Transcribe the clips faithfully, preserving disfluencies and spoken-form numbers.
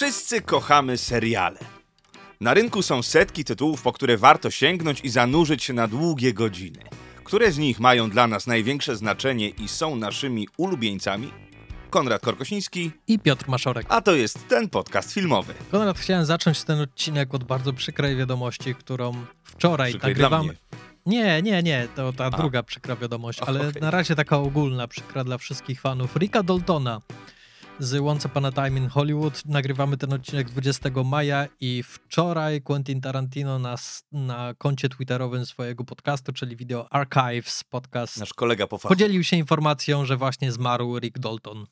Wszyscy kochamy seriale. Na rynku są setki tytułów, po które warto sięgnąć i zanurzyć się na długie godziny. Które z nich mają dla nas największe znaczenie i są naszymi ulubieńcami? Konrad Korkosiński i Piotr Maszorek. A to jest ten podcast filmowy. Konrad, chciałem zacząć ten odcinek od bardzo przykrej wiadomości, którą wczoraj Przykrej nagrywamy. dla mnie. Nie, nie, nie, to ta A. druga przykra wiadomość, ale Okay. na razie taka ogólna, przykra dla wszystkich fanów. Ricka Daltona z Once Upon a Time in Hollywood. Nagrywamy ten odcinek dwudziestego maja i wczoraj Quentin Tarantino na, na koncie twitterowym swojego podcastu, czyli Video Archives podcast, Nasz kolega po fachu. podzielił się informacją, że właśnie zmarł Rick Dalton.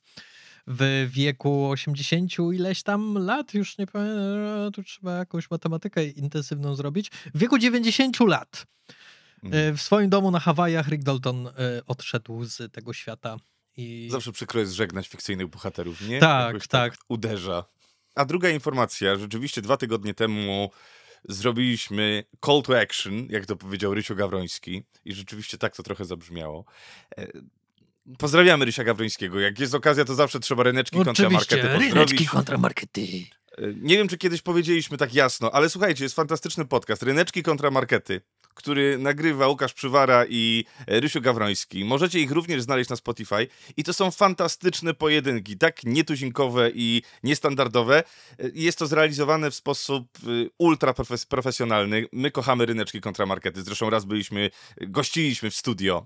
W wieku osiemdziesięciu ileś tam lat, już nie pamiętam, tu trzeba jakąś matematykę intensywną zrobić, w wieku dziewięćdziesięciu lat. Mhm. W swoim domu na Hawajach Rick Dalton odszedł z tego świata. I... Zawsze przykro jest żegnać fikcyjnych bohaterów, nie? Tak, Jakoś tak. Uderza. A druga informacja, rzeczywiście dwa tygodnie temu zrobiliśmy call to action, jak to powiedział Rysiu Gawroński, i rzeczywiście tak to trochę zabrzmiało. E, Pozdrawiamy Rysia Gawrońskiego. Jak jest okazja, to zawsze trzeba ryneczki kontra markety pozdrowić. ryneczki kontra markety. Nie wiem, czy kiedyś powiedzieliśmy tak jasno, ale słuchajcie, jest fantastyczny podcast Ryneczki kontra markety, który nagrywa Łukasz Przywara i Rysiu Gawroński. Możecie ich również znaleźć na Spotify i to są fantastyczne pojedynki, tak nietuzinkowe i niestandardowe. Jest to zrealizowane w sposób ultra profes- profesjonalny. My kochamy Ryneczki kontra markety. Zresztą raz byliśmy, gościliśmy w studio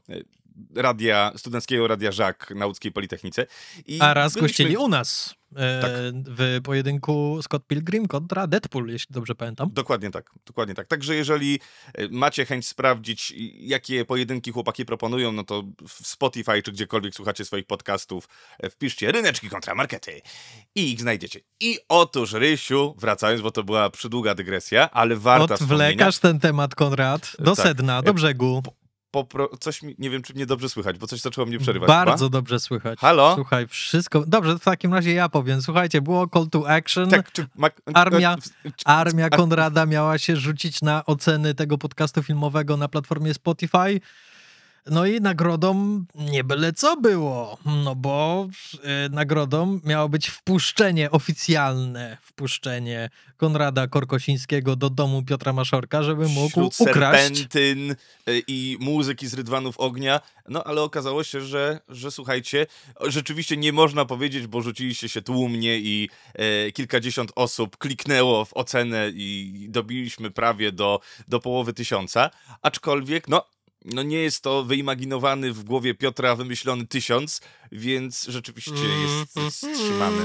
radia, studenckiego Radia Żak na Łódzkiej Politechnice. I A raz byliśmy... gościli u nas e, Tak. w pojedynku Scott Pilgrim kontra Deadpool, jeśli dobrze pamiętam. Dokładnie tak, dokładnie tak. Także jeżeli macie chęć sprawdzić, jakie pojedynki chłopaki proponują, no to w Spotify czy gdziekolwiek słuchacie swoich podcastów, wpiszcie Ryneczki kontra markety i ich znajdziecie. I otóż, Rysiu, wracając, bo to była przydługa dygresja, ale warta wspomnienia. Odwlekasz ten temat, Konrad, do Tak. sedna, do brzegu. Popro... Coś mi, nie wiem, czy mnie dobrze słychać, bo coś zaczęło mnie przerywać. Bardzo chyba? dobrze słychać. Halo? Słuchaj, wszystko... Dobrze, w takim razie ja powiem. Słuchajcie, było call to action. Tak, czy... ma- Armia, czy- Armia Konrada miała się rzucić na oceny tego podcastu filmowego na platformie Spotify. No i nagrodą nie byle co było, no bo y, nagrodą miało być wpuszczenie, oficjalne wpuszczenie Konrada Korkosińskiego do domu Piotra Maszorka, żeby mógł Wśród ukraść... serpentyn y, i muzyki z Rydwanów Ognia, no ale okazało się, że, że słuchajcie, rzeczywiście nie można powiedzieć, bo rzuciliście się tłumnie i e, kilkadziesiąt osób kliknęło w ocenę i dobiliśmy prawie do, do połowy tysiąca, aczkolwiek, no No nie jest to wyimaginowany w głowie Piotra wymyślony tysiąc, więc rzeczywiście jest wstrzymany.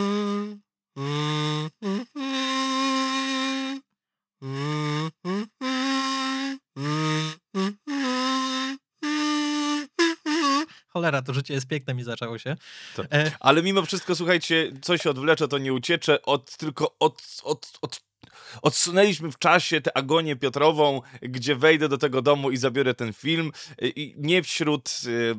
Cholera, to życie jest piękne, mi zaczęło się. To. E, Ale mimo wszystko, słuchajcie, co się odwlecze, to nie uciecze. Od, tylko od, od, od, odsunęliśmy w czasie tę agonię Piotrową, gdzie wejdę do tego domu i zabiorę ten film. I nie wśród... Yy,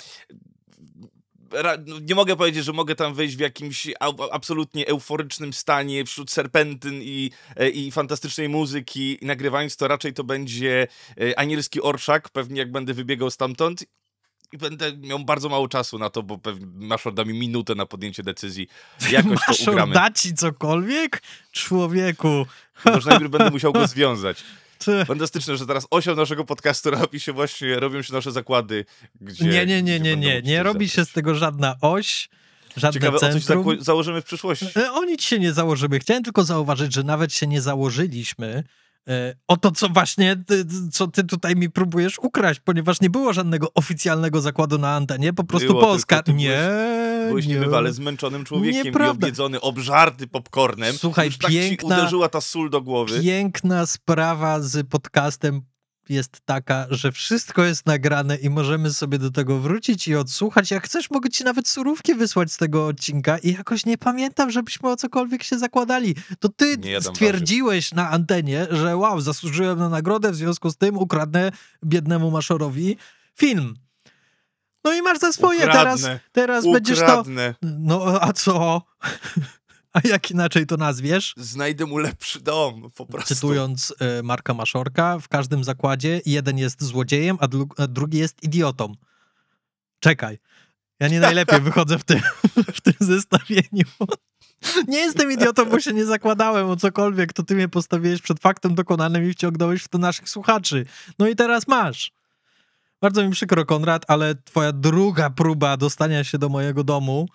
nie mogę powiedzieć, że mogę tam wejść w jakimś absolutnie euforycznym stanie wśród serpentyn i, i fantastycznej muzyki, i nagrywając to raczej to będzie anielski orszak, pewnie jak będę wybiegał stamtąd. I będę miał bardzo mało czasu na to, bo pewnie Maszor da mi minutę na podjęcie decyzji. Jakoś to Maszor ugramy. da ci cokolwiek? Człowieku. Może najpierw będę musiał go związać. Ty. Fantastyczne, że teraz osią naszego podcastu robi się właśnie, robią się nasze zakłady, gdzie... Nie, nie, nie, gdzie nie, będą nie. mogli Nie coś robi zacząć. się z tego żadna oś, żadne Ciekawe, centrum. o coś zaku- założymy w przyszłości. E, O nic się nie założymy. Chciałem tylko zauważyć, że nawet się nie założyliśmy e, o to, co właśnie, ty, co ty tutaj mi próbujesz ukraść, ponieważ nie było żadnego oficjalnego zakładu na antenie, po prostu Było, Polska. tylko ty Nie, Byłeś nie. niebywale zmęczonym człowiekiem Nieprawda. i objedzony, obżarty popcornem. Słuchaj, Już tak piękna- ci uderzyła ta sól do głowy. Piękna sprawa z podcastem jest taka, że wszystko jest nagrane i możemy sobie do tego wrócić i odsłuchać. Jak chcesz, mogę ci nawet surówki wysłać z tego odcinka i jakoś nie pamiętam, żebyśmy o cokolwiek się zakładali. To ty Nie jadam stwierdziłeś na antenie, że wow, zasłużyłem na nagrodę, w związku z tym ukradnę biednemu Maszorowi film. No i masz za swoje. Ukradnę, teraz teraz będziesz to... Ukradnę. No, a co? A jak inaczej to nazwiesz? Znajdę mu lepszy dom, po prostu. Cytując y, Marka Maszorka, w każdym zakładzie jeden jest złodziejem, a, dru- a drugi jest idiotą. Czekaj. Ja nie najlepiej wychodzę w tym, w tym zestawieniu. Nie jestem idiotą, bo się nie zakładałem o cokolwiek, to ty mnie postawiłeś przed faktem dokonanym i wciągnąłeś w to naszych słuchaczy. No i teraz masz. Bardzo mi przykro, Konrad, ale twoja druga próba dostania się do mojego domu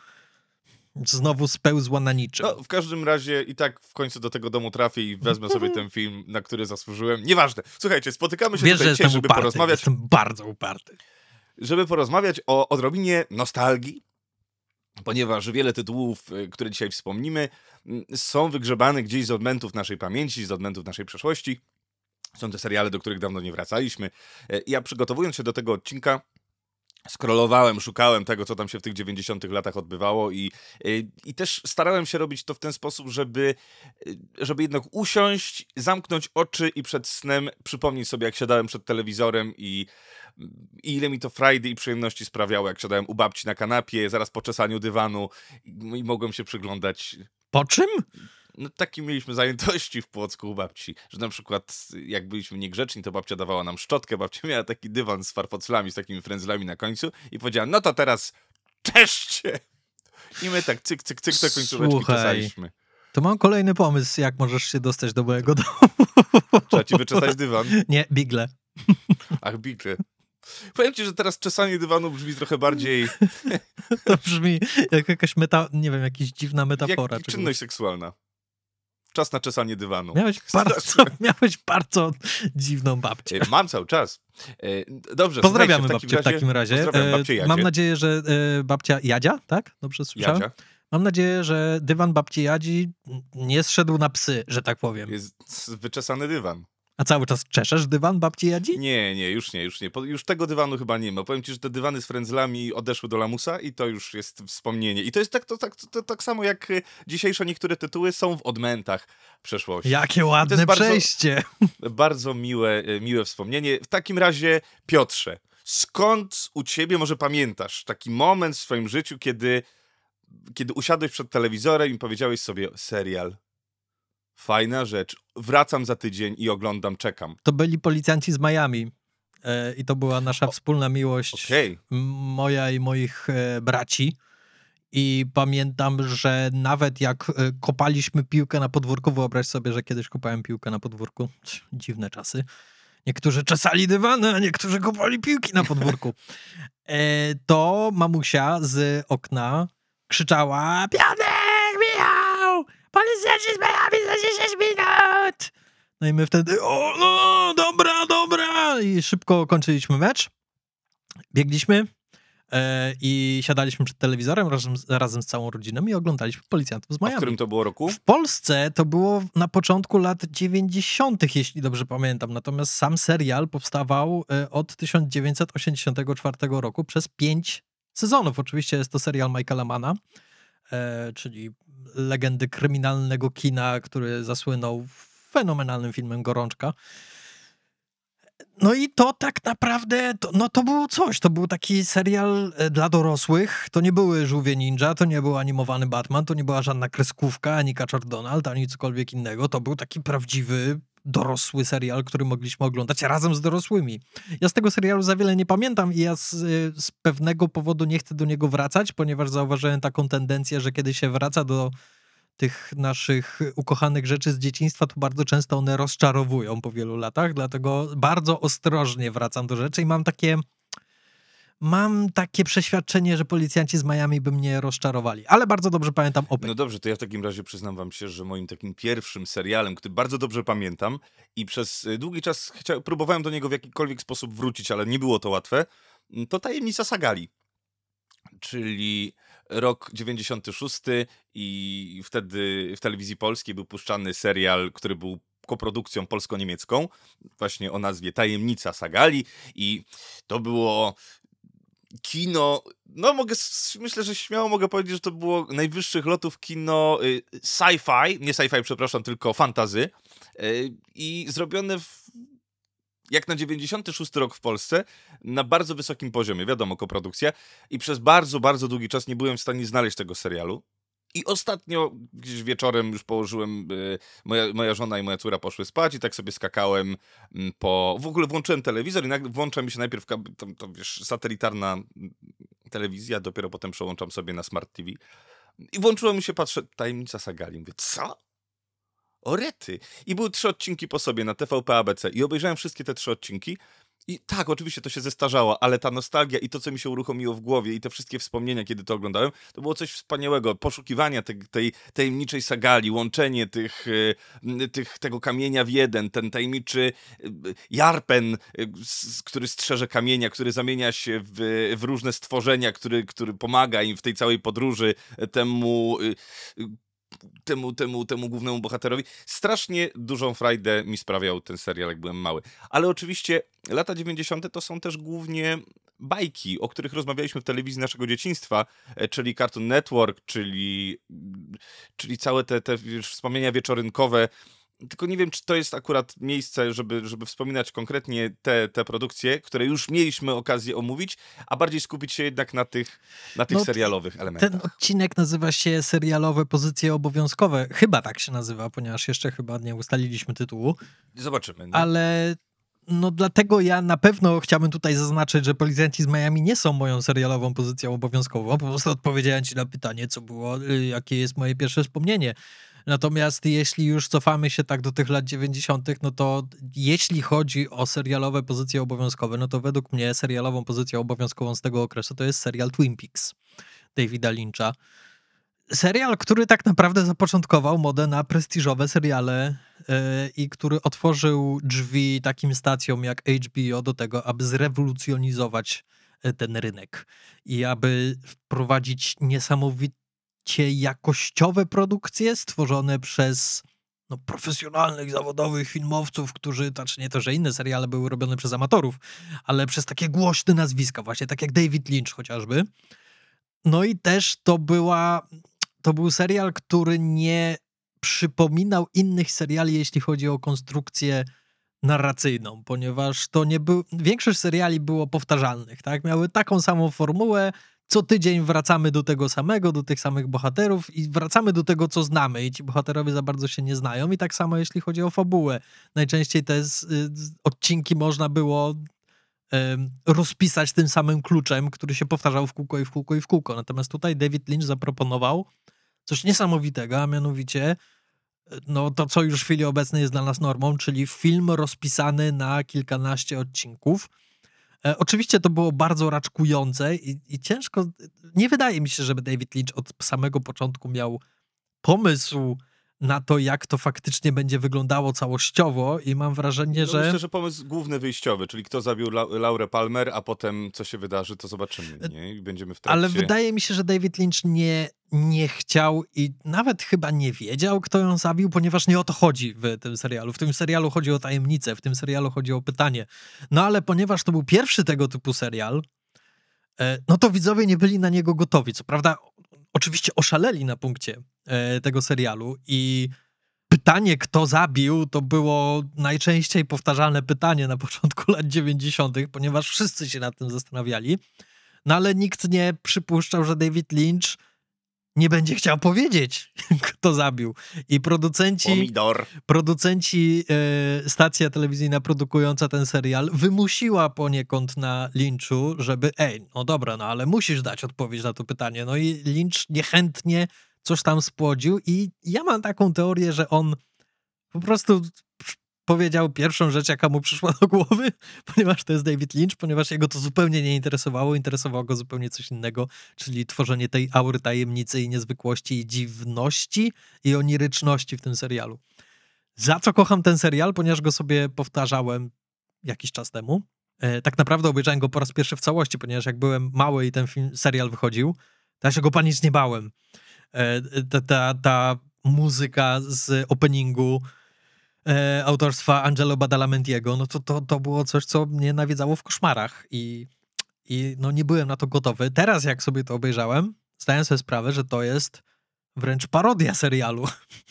znowu spełzła na niczym. No, w każdym razie i tak w końcu do tego domu trafię i wezmę sobie ten film, na który zasłużyłem. Nieważne. Słuchajcie, spotykamy się Wiesz, tutaj że dzisiaj, jestem żeby uparty, porozmawiać... jestem bardzo uparty. Żeby porozmawiać o odrobinie nostalgii, ponieważ wiele tytułów, które dzisiaj wspomnimy, są wygrzebane gdzieś z odmętów naszej pamięci, z odmętów naszej przeszłości. Są te seriale, do których dawno nie wracaliśmy. Ja przygotowując się do tego odcinka, scrollowałem, szukałem tego, co tam się w tych dziewięćdziesiątych latach odbywało i, i też starałem się robić to w ten sposób, żeby, żeby jednak usiąść, zamknąć oczy i przed snem przypomnieć sobie, jak siadałem przed telewizorem i, i ile mi to frajdy i przyjemności sprawiało, jak siadałem u babci na kanapie, zaraz po czesaniu dywanu i, i mogłem się przyglądać. Po czym? No takie mieliśmy zajętości w Płocku u babci, że na przykład jak byliśmy niegrzeczni, to babcia dawała nam szczotkę, babcia miała taki dywan z farfoclami, z takimi frędzlami na końcu i powiedziała, no to teraz czeszcie! I my tak cyk, cyk, cyk, te końcóweczki czesaliśmy. To mam kolejny pomysł, jak możesz się dostać do mojego domu. Trzeba ci wyczesać dywan? Nie, bigle. Ach, bigle. Powiem ci, że teraz czesanie dywanu brzmi trochę bardziej... To brzmi jak jakaś meta... nie wiem, jakaś dziwna metafora. Jak czynność seksualna. Czas na czesanie dywanu. Miałeś bardzo, miałeś bardzo dziwną babcię. Mam cały czas. Dobrze, pozdrawiamy w babcię w takim razie. Pozdrawiam babcię Jadzie. Mam nadzieję, że babcia Jadzia, tak? Dobrze słyszałem? Jadzia. Mam nadzieję, że dywan babci Jadzi nie zszedł na psy, że tak powiem. Jest wyczesany dywan. A cały czas czeszesz dywan babci Jadzi? Nie, nie, już nie, już nie. Już tego dywanu chyba nie ma. Powiem ci, że te dywany z frędzlami odeszły do lamusa i to już jest wspomnienie. I to jest tak, to, tak, to, to, tak samo jak dzisiejsze niektóre tytuły są w odmętach przeszłości. Jakie ładne przejście. Bardzo, bardzo miłe, miłe wspomnienie. W takim razie, Piotrze, skąd u ciebie, może pamiętasz, taki moment w swoim życiu, kiedy, kiedy usiadłeś przed telewizorem i powiedziałeś sobie, serial, fajna rzecz, wracam za tydzień i oglądam, czekam. To byli Policjanci z Miami e, i to była nasza o, wspólna miłość okay. moja i moich e, braci. I pamiętam, że nawet jak e, kopaliśmy piłkę na podwórku, wyobraź sobie, że kiedyś kopałem piłkę na podwórku, dziwne czasy, niektórzy czesali dywany, a niektórzy kopali piłki na podwórku, e, to mamusia z okna krzyczała: Piotrek, Michał! Policjanci z Miami za dziesięć minut! No i my wtedy, o no, dobra, dobra! I szybko kończyliśmy mecz, biegliśmy e, i siadaliśmy przed telewizorem razem, razem z całą rodziną i oglądaliśmy Policjantów z Miami. A w którym to było roku? W Polsce to było na początku lat dziewięćdziesiątych, jeśli dobrze pamiętam. Natomiast sam serial powstawał e, od tysiąc dziewięćset osiemdziesiątego czwartego roku przez pięć sezonów. Oczywiście jest to serial Michaela Manna, e, czyli legendy kryminalnego kina, który zasłynął fenomenalnym filmem Gorączka. No i to tak naprawdę, to, no to było coś, to był taki serial dla dorosłych, to nie były Żółwie Ninja, to nie był animowany Batman, to nie była żadna kreskówka, ani Kaczor Donald, ani cokolwiek innego, to był taki prawdziwy, dorosły serial, który mogliśmy oglądać razem z dorosłymi. Ja z tego serialu za wiele nie pamiętam i ja z, z pewnego powodu nie chcę do niego wracać, ponieważ zauważyłem taką tendencję, że kiedy się wraca do tych naszych ukochanych rzeczy z dzieciństwa, to bardzo często one rozczarowują po wielu latach, dlatego bardzo ostrożnie wracam do rzeczy i mam takie mam takie przeświadczenie, że Policjanci z Miami by mnie rozczarowali, ale bardzo dobrze pamiętam opening. No dobrze, to ja w takim razie przyznam wam się, że moim takim pierwszym serialem, który bardzo dobrze pamiętam i przez długi czas chcia- próbowałem do niego w jakikolwiek sposób wrócić, ale nie było to łatwe, to Tajemnica Sagali. Czyli rok dziewięćdziesiąty szósty i wtedy w telewizji polskiej był puszczany serial, który był koprodukcją polsko-niemiecką, właśnie o nazwie Tajemnica Sagali i to było kino, no mogę, myślę, że śmiało mogę powiedzieć, że to było najwyższych lotów kino sci-fi, nie sci-fi, przepraszam, tylko fantasy i zrobione w jak na dziewięćdziesiąty szósty rok w Polsce, na bardzo wysokim poziomie, wiadomo, koprodukcja. I przez bardzo, bardzo długi czas nie byłem w stanie znaleźć tego serialu. I ostatnio gdzieś wieczorem już położyłem, y, moja, moja żona i moja córa poszły spać i tak sobie skakałem y, po... W ogóle włączyłem telewizor i nagle włącza mi się najpierw to, to, wiesz, satelitarna telewizja, dopiero potem przełączam sobie na Smart T V. I włączyło mi się, patrzę, Tajemnica Sagali. Mówię, co? O rety. I były trzy odcinki po sobie na T V P A B C i obejrzałem wszystkie te trzy odcinki. I tak, oczywiście to się zestarzało, ale ta nostalgia i to, co mi się uruchomiło w głowie i te wszystkie wspomnienia, kiedy to oglądałem, to było coś wspaniałego. Poszukiwania te, tej tajemniczej Sagali, łączenie tych, y, tych, tego kamienia w jeden, ten tajemniczy y, Jarpen, y, s, który strzeże kamienia, który zamienia się w, w różne stworzenia, który, który pomaga im w tej całej podróży temu... Y, y, Temu, temu, temu głównemu bohaterowi. Strasznie dużą frajdę mi sprawiał ten serial, jak byłem mały. Ale oczywiście lata dziewięćdziesiąte to są też głównie bajki, o których rozmawialiśmy w telewizji naszego dzieciństwa, czyli Cartoon Network, czyli, czyli całe te, te wiesz, wspomnienia wieczorynkowe. Tylko nie wiem, czy to jest akurat miejsce, żeby, żeby wspominać konkretnie te, te produkcje, które już mieliśmy okazję omówić, a bardziej skupić się jednak na tych, na tych No, serialowych elementach. Ten odcinek nazywa się Serialowe pozycje obowiązkowe. Chyba tak się nazywa, ponieważ jeszcze chyba nie ustaliliśmy tytułu. Zobaczymy. Nie? Ale no dlatego ja na pewno chciałbym tutaj zaznaczyć, że Policjanci z Miami nie są moją serialową pozycją obowiązkową. Po prostu odpowiedziałem ci na pytanie, co było, jakie jest moje pierwsze wspomnienie. Natomiast jeśli już cofamy się tak do tych lat dziewięćdziesiątych, no to jeśli chodzi o serialowe pozycje obowiązkowe, no to według mnie serialową pozycją obowiązkową z tego okresu to jest serial Twin Peaks Davida Lyncha. Serial, który tak naprawdę zapoczątkował modę na prestiżowe seriale yy, i który otworzył drzwi takim stacjom jak H B O do tego, aby zrewolucjonizować ten rynek i aby wprowadzić niesamowicie jakościowe produkcje stworzone przez no, profesjonalnych, zawodowych filmowców, którzy, znaczy nie to, że inne seriale były robione przez amatorów, ale przez takie głośne nazwiska, właśnie tak jak David Lynch chociażby. No i też to była, to był serial, który nie przypominał innych seriali, jeśli chodzi o konstrukcję narracyjną, ponieważ to nie był, większość seriali było powtarzalnych, tak? Miały taką samą formułę, co tydzień wracamy do tego samego, do tych samych bohaterów i wracamy do tego, co znamy i ci bohaterowie za bardzo się nie znają i tak samo jeśli chodzi o fabułę. Najczęściej te z, z, odcinki można było rozpisać tym samym kluczem, który się powtarzał w kółko i w kółko i w kółko. Natomiast tutaj David Lynch zaproponował coś niesamowitego, a mianowicie no to, co już w chwili obecnej jest dla nas normą, czyli film rozpisany na kilkanaście odcinków. E, oczywiście to było bardzo raczkujące i, i ciężko, nie wydaje mi się, żeby David Lynch od samego początku miał pomysł na to, jak to faktycznie będzie wyglądało całościowo i mam wrażenie, no że... Myślę, że pomysł główny wyjściowy, czyli kto zabił La Laurę Palmer, a potem co się wydarzy, to zobaczymy, nie? I będziemy w trakcie... Ale wydaje mi się, że David Lynch nie, nie chciał i nawet chyba nie wiedział, kto ją zabił, ponieważ nie o to chodzi w tym serialu. W tym serialu chodzi o tajemnicę, w tym serialu chodzi o pytanie. No ale ponieważ to był pierwszy tego typu serial, no to widzowie nie byli na niego gotowi. Co prawda oczywiście oszaleli na punkcie tego serialu i pytanie, kto zabił, to było najczęściej powtarzalne pytanie na początku lat dziewięćdziesiątych, ponieważ wszyscy się nad tym zastanawiali. No ale nikt nie przypuszczał, że David Lynch nie będzie chciał powiedzieć, kto zabił. I producenci, Pomidor. producenci e, stacja telewizyjna produkująca ten serial wymusiła poniekąd na Lynchu, żeby ej, no dobra, no ale musisz dać odpowiedź na to pytanie. No i Lynch niechętnie coś tam spłodził i ja mam taką teorię, że on po prostu powiedział pierwszą rzecz, jaka mu przyszła do głowy, ponieważ to jest David Lynch, ponieważ jego to zupełnie nie interesowało, interesowało go zupełnie coś innego, czyli tworzenie tej aury tajemnicy i niezwykłości i dziwności i oniryczności w tym serialu. Za co kocham ten serial? Ponieważ go sobie powtarzałem jakiś czas temu. E, tak naprawdę obejrzałem go po raz pierwszy w całości, ponieważ jak byłem mały i ten film, serial wychodził, to ja się go panicznie bałem. E, ta, ta, ta muzyka z openingu E, autorstwa Angelo Badalamentiego, no to, to, to było coś, co mnie nawiedzało w koszmarach i, i no nie byłem na to gotowy. Teraz jak sobie to obejrzałem, zdałem sobie sprawę, że to jest wręcz parodia serialu.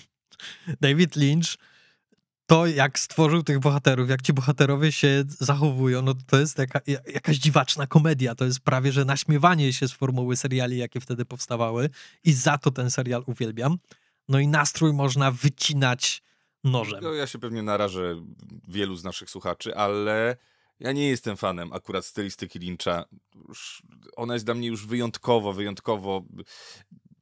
David Lynch, to jak stworzył tych bohaterów, jak ci bohaterowie się zachowują, no to jest jaka, jakaś dziwaczna komedia. To jest prawie, że naśmiewanie się z formuły seriali, jakie wtedy powstawały i za to ten serial uwielbiam. No i nastrój można wycinać nożem. No, ja się pewnie narażę wielu z naszych słuchaczy, ale ja nie jestem fanem akurat stylistyki Lyncha. Już, ona jest dla mnie już wyjątkowo, wyjątkowo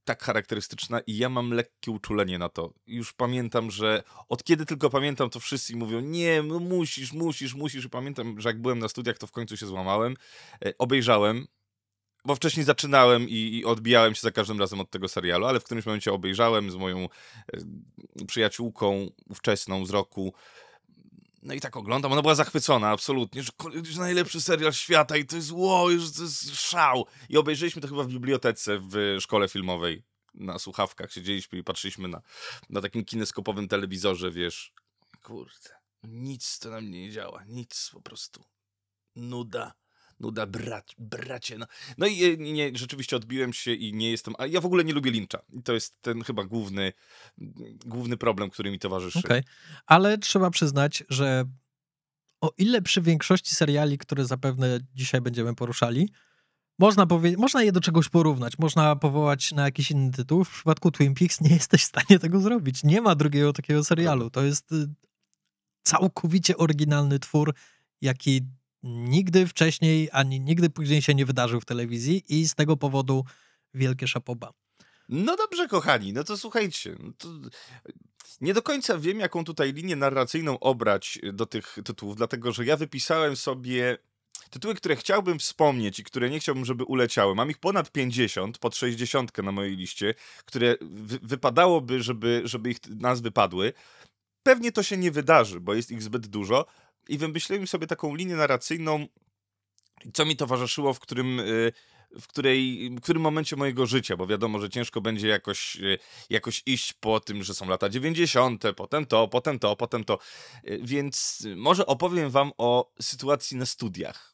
tak charakterystyczna i ja mam lekkie uczulenie na to. Już pamiętam, że od kiedy tylko pamiętam, to wszyscy mówią, nie, no musisz, musisz, musisz. I pamiętam, że jak byłem na studiach, to w końcu się złamałem. E, obejrzałem, bo wcześniej zaczynałem i, i odbijałem się za każdym razem od tego serialu, ale w którymś momencie obejrzałem z moją e, przyjaciółką ówczesną z roku. No i tak oglądam, ona była zachwycona absolutnie, że to jest najlepszy serial świata i to jest wow, że to jest szał. I obejrzeliśmy to chyba w bibliotece w szkole filmowej. Na słuchawkach siedzieliśmy i patrzyliśmy na, na takim kineskopowym telewizorze, wiesz. Kurde, nic to na mnie nie działa, nic po prostu. Nuda. Nuda, brat, bracie. No, no i nie, rzeczywiście odbiłem się i nie jestem... A ja w ogóle nie lubię Lyncha. I to jest ten chyba główny, główny problem, który mi towarzyszy. Okej, okay. Ale trzeba przyznać, że o ile przy większości seriali, które zapewne dzisiaj będziemy poruszali, można, powie- można je do czegoś porównać, można powołać na jakiś inny tytuł. W przypadku Twin Peaks nie jesteś w stanie tego zrobić. Nie ma drugiego takiego serialu. To jest całkowicie oryginalny twór, jaki nigdy wcześniej, ani nigdy później się nie wydarzył w telewizji i z tego powodu wielkie szapoba. No dobrze, kochani, no to słuchajcie. No to nie do końca wiem, jaką tutaj linię narracyjną obrać do tych tytułów, dlatego że ja wypisałem sobie tytuły, które chciałbym wspomnieć i które nie chciałbym, żeby uleciały. Mam ich ponad pięćdziesiąt, pod sześćdziesiąt na mojej liście, które wy- wypadałoby, żeby, żeby ich nazwy padły. Pewnie to się nie wydarzy, bo jest ich zbyt dużo i wymyśliłem sobie taką linię narracyjną, co mi towarzyszyło, w którym... Yy, w, której, w którym momencie mojego życia, bo wiadomo, że ciężko będzie jakoś, jakoś iść po tym, że są lata dziewięćdziesiąte, potem to, potem to, potem to. Więc może opowiem wam o sytuacji na studiach.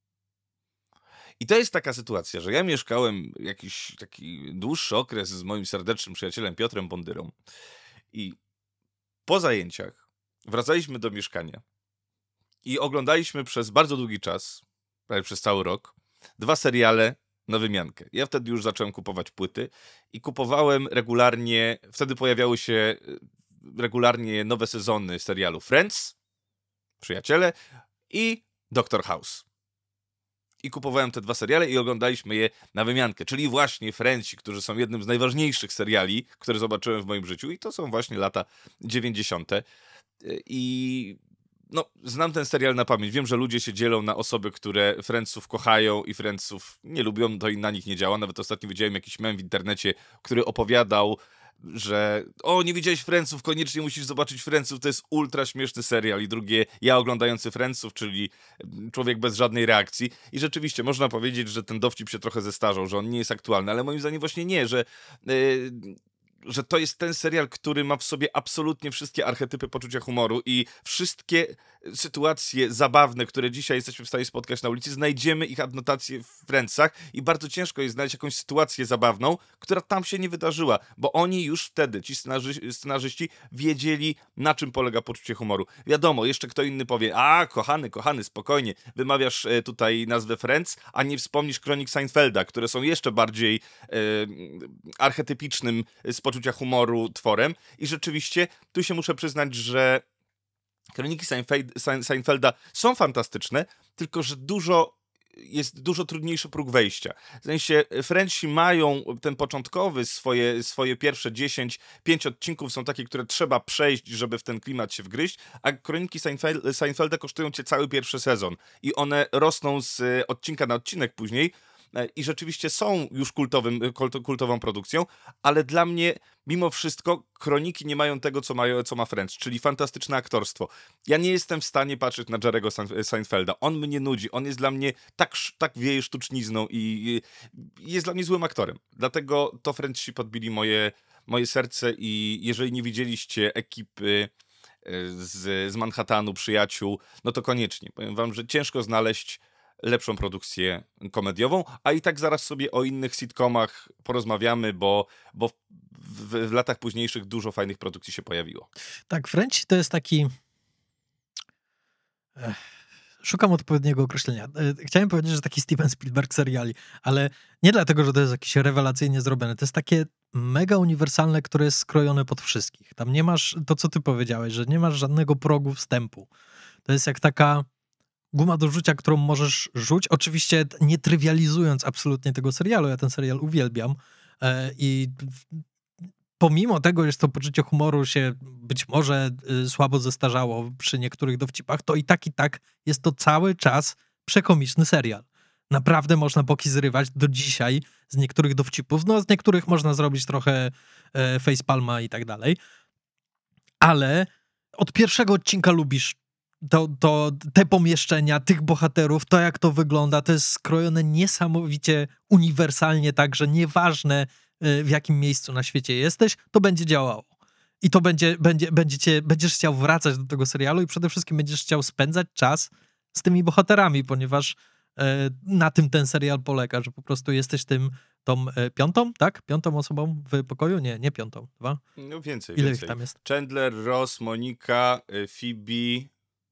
I to jest taka sytuacja, że ja mieszkałem jakiś taki dłuższy okres z moim serdecznym przyjacielem Piotrem Bondyrą i po zajęciach wracaliśmy do mieszkania i oglądaliśmy przez bardzo długi czas, prawie przez cały rok, dwa seriale na wymiankę. Ja wtedy już zacząłem kupować płyty i kupowałem regularnie, wtedy pojawiały się regularnie nowe sezony serialu Friends, Przyjaciele i Doctor House. I kupowałem te dwa seriale i oglądaliśmy je na wymiankę, czyli właśnie Friendsi, którzy są jednym z najważniejszych seriali, które zobaczyłem w moim życiu i to są właśnie lata dziewięćdziesiąte. I no, znam ten serial na pamięć. Wiem, że ludzie się dzielą na osoby, które Friendsów kochają i Friendsów nie lubią, to i na nich nie działa. Nawet ostatnio widziałem jakiś mem w internecie, który opowiadał, że o, nie widziałeś Friendsów, koniecznie musisz zobaczyć Friendsów, to jest ultra śmieszny serial. I drugie, ja oglądający Friendsów, czyli człowiek bez żadnej reakcji. I rzeczywiście można powiedzieć, że ten dowcip się trochę zestarzał, że on nie jest aktualny, ale moim zdaniem właśnie nie, że... Yy, że to jest ten serial, który ma w sobie absolutnie wszystkie archetypy poczucia humoru i wszystkie sytuacje zabawne, które dzisiaj jesteśmy w stanie spotkać na ulicy, znajdziemy ich adnotacje w Friendsach i bardzo ciężko jest znaleźć jakąś sytuację zabawną, która tam się nie wydarzyła, bo oni już wtedy, ci scenarzy- scenarzyści, wiedzieli, na czym polega poczucie humoru. Wiadomo, jeszcze kto inny powie, a kochany, kochany, spokojnie, wymawiasz e, tutaj nazwę Friends, a nie wspomnisz Kronik Seinfelda, które są jeszcze bardziej e, archetypicznym z poczucia humoru tworem i rzeczywiście tu się muszę przyznać, że Kroniki Seinfeld, Seinfelda są fantastyczne, tylko że dużo jest dużo trudniejszy próg wejścia. W sensie Friendsi mają ten początkowy, swoje, swoje pierwsze dziesięć, pięć odcinków są takie, które trzeba przejść, żeby w ten klimat się wgryźć, a Kroniki Seinfeld, Seinfelda kosztują cię cały pierwszy sezon i one rosną z odcinka na odcinek później i rzeczywiście są już kultowym, kultową produkcją, ale dla mnie mimo wszystko Kroniki nie mają tego, co, mają, co ma Friends, czyli fantastyczne aktorstwo. Ja nie jestem w stanie patrzeć na Jerry'ego Seinfelda. On mnie nudzi. On jest dla mnie tak, tak wieje sztucznizną i jest dla mnie złym aktorem. Dlatego to Friendsi podbili moje, moje serce i jeżeli nie widzieliście ekipy z, z Manhattanu, Przyjaciół, no to koniecznie. Powiem wam, że ciężko znaleźć lepszą produkcję komediową, a i tak zaraz sobie o innych sitcomach porozmawiamy, bo, bo w, w latach późniejszych dużo fajnych produkcji się pojawiło. Tak, Friendsi to jest taki... Ech, szukam odpowiedniego określenia. Chciałem powiedzieć, że taki Steven Spielberg seriali, ale nie dlatego, że to jest jakieś rewelacyjnie zrobione. To jest takie mega uniwersalne, które jest skrojone pod wszystkich. Tam nie masz, to co ty powiedziałeś, że nie masz żadnego progu wstępu. To jest jak taka guma do rzucia, którą możesz rzuć, oczywiście nie trywializując absolutnie tego serialu, ja ten serial uwielbiam, I pomimo tego, że to poczucie humoru się być może słabo zestarzało przy niektórych dowcipach, to i tak, i tak jest to cały czas przekomiczny serial. Naprawdę można boki zrywać do dzisiaj z niektórych dowcipów. No, z niektórych można zrobić trochę e, facepalma i tak dalej. Ale od pierwszego odcinka lubisz to, to, te pomieszczenia, tych bohaterów, to jak to wygląda. To jest skrojone niesamowicie uniwersalnie tak, że nieważne w jakim miejscu na świecie jesteś, to będzie działało. I to będzie, będzie, będziecie, będziesz chciał wracać do tego serialu i przede wszystkim będziesz chciał spędzać czas z tymi bohaterami, ponieważ e, na tym ten serial polega, że po prostu jesteś tym, tą e, piątą, tak? Piątą osobą w pokoju? Nie, nie piątą. Dwa? No więcej, Ile więcej. ich tam jest? Chandler, Ross, Monika, Phoebe,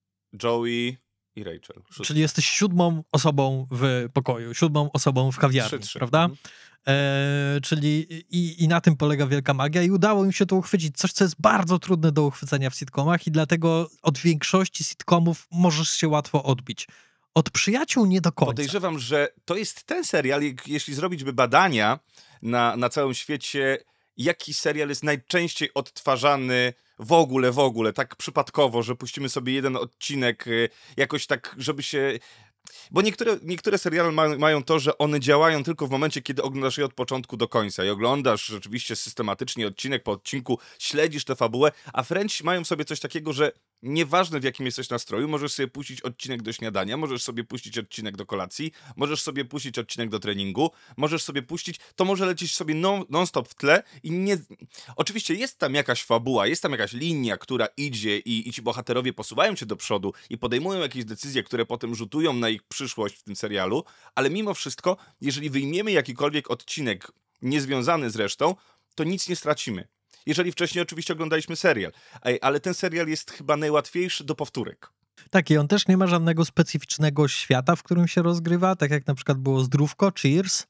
Joey i Rachel. Szóstka. Czyli jesteś siódmą osobą w pokoju, siódmą osobą w kawiarni, Trzy, trzy. prawda? Mhm. E, czyli i, i na tym polega wielka magia i udało im się to uchwycić. Coś, co jest bardzo trudne do uchwycenia w sitcomach i dlatego od większości sitcomów możesz się łatwo odbić. Od Przyjaciół nie do końca. Podejrzewam, że to jest ten serial, jeśli zrobić by badania na, na całym świecie, jaki serial jest najczęściej odtwarzany w ogóle, w ogóle, tak przypadkowo, że puścimy sobie jeden odcinek jakoś tak, żeby się... Bo niektóre, niektóre seriale ma, mają to, że one działają tylko w momencie, kiedy oglądasz je od początku do końca i oglądasz rzeczywiście systematycznie odcinek po odcinku, śledzisz tę fabułę, a French mają w sobie coś takiego, że nieważne w jakim jesteś nastroju, możesz sobie puścić odcinek do śniadania, możesz sobie puścić odcinek do kolacji, możesz sobie puścić odcinek do treningu, możesz sobie puścić, to może lecieć sobie non, non-stop w tle i nie... Oczywiście jest tam jakaś fabuła, jest tam jakaś linia, która idzie i, i ci bohaterowie posuwają się do przodu i podejmują jakieś decyzje, które potem rzutują na ich przyszłość w tym serialu, ale mimo wszystko, jeżeli wyjmiemy jakikolwiek odcinek niezwiązany z resztą, to nic nie stracimy. Jeżeli wcześniej oczywiście oglądaliśmy serial, ale ten serial jest chyba najłatwiejszy do powtórek. Tak, i on też nie ma żadnego specyficznego świata, w którym się rozgrywa, tak jak na przykład było Zdrówko, Cheers.